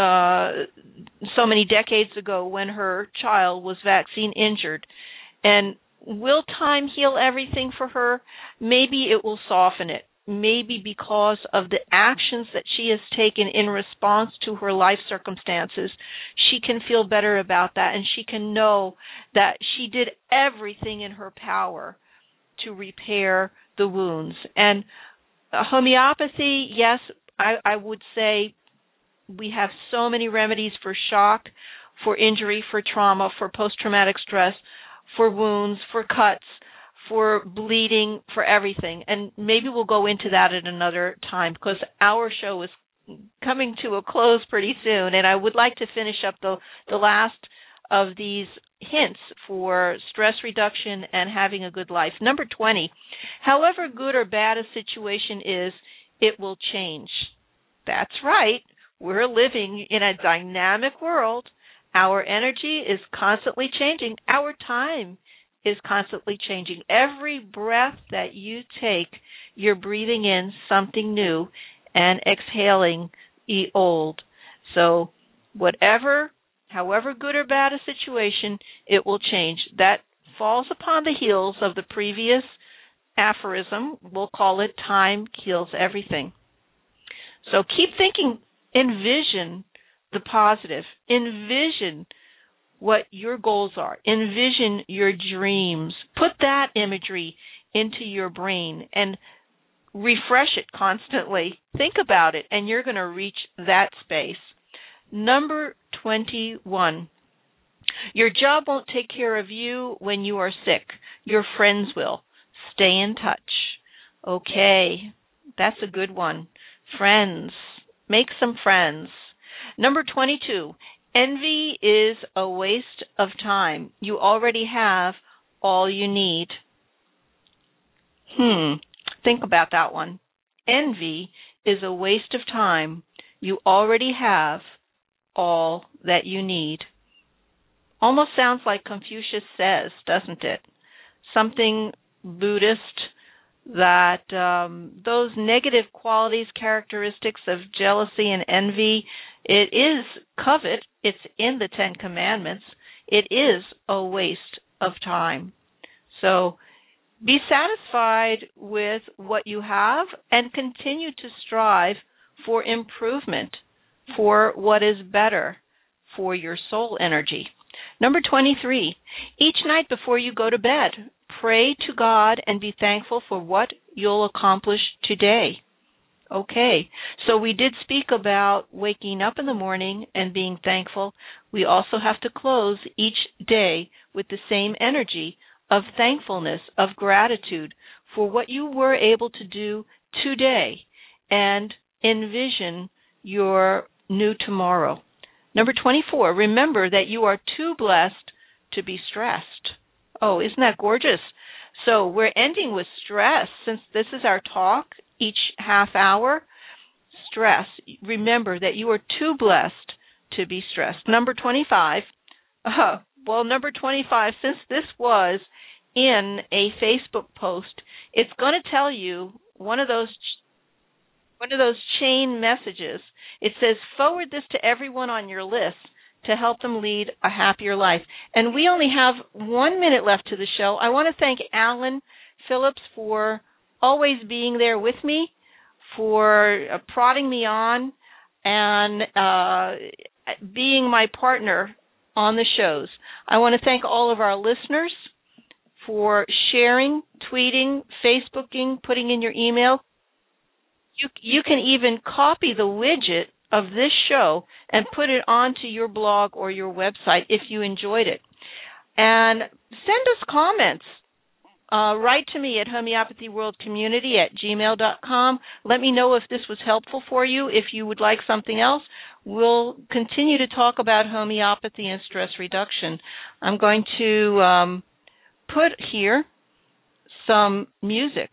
so many decades ago when her child was vaccine injured. And will time heal everything for her? Maybe it will soften it. Maybe because of the actions that she has taken in response to her life circumstances, she can feel better about that, and she can know that she did everything in her power to repair the wounds. And homeopathy, yes, I would say we have so many remedies for shock, for injury, for trauma, for post-traumatic stress, for wounds, for cuts, for bleeding, for everything. And maybe we'll go into that at another time because our show is coming to a close pretty soon, and I would like to finish up the last of these hints for stress reduction and having a good life. Number 20, however good or bad a situation is, it will change. That's right. We're living in a dynamic world. Our energy is constantly changing. Our time is constantly changing. Every breath that you take, you're breathing in something new and exhaling the old. So however good or bad a situation, it will change. That falls upon the heels of the previous aphorism. We'll call it time heals everything. So keep thinking, envision the positive. Envision what your goals are. Envision your dreams. Put that imagery into your brain and refresh it constantly. Think about it, and you're going to reach that space. Number 21. Your job won't take care of you when you are sick. Your friends will. Stay in touch. Okay, that's a good one. Friends. Make some friends. Number 22. Envy is a waste of time. You already have all you need. Think about that one. Envy is a waste of time. You already have all that you need. Almost sounds like Confucius says, doesn't it? Something Buddhist, that those negative qualities, characteristics of jealousy and envy, it is covet. It's in the Ten Commandments. It is a waste of time. So be satisfied with what you have and continue to strive for improvement, for what is better for your soul energy. Number 23, each night before you go to bed, pray to God and be thankful for what you'll accomplish today. Okay, so we did speak about waking up in the morning and being thankful. We also have to close each day with the same energy of thankfulness, of gratitude for what you were able to do today and envision your new tomorrow. Number 24, remember that you are too blessed to be stressed. Oh, isn't that gorgeous? So we're ending with stress since this is our talk each half hour. Stress. Remember that you are too blessed to be stressed. Number 25. Number 25, since this was in a Facebook post, it's going to tell you one of those chain messages. It says, forward this to everyone on your list to help them lead a happier life. And we only have 1 minute left to the show. I want to thank Alan Phillips for always being there with me, for prodding me on, and being my partner on the shows. I want to thank all of our listeners for sharing, tweeting, Facebooking, putting in your email. You can even copy the widget of this show and put it onto your blog or your website if you enjoyed it. And send us comments. Write to me at homeopathyworldcommunity@gmail.com. Let me know if this was helpful for you. If you would like something else, we'll continue to talk about homeopathy and stress reduction. I'm going to put here some music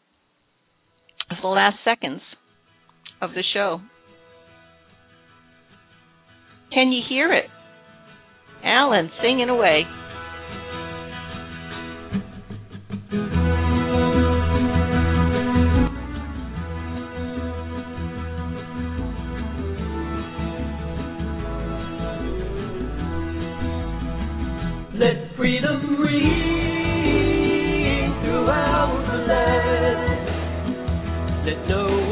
of the last seconds of the show. Can you hear it? Alan, singing away. Let freedom ring throughout the land. Let no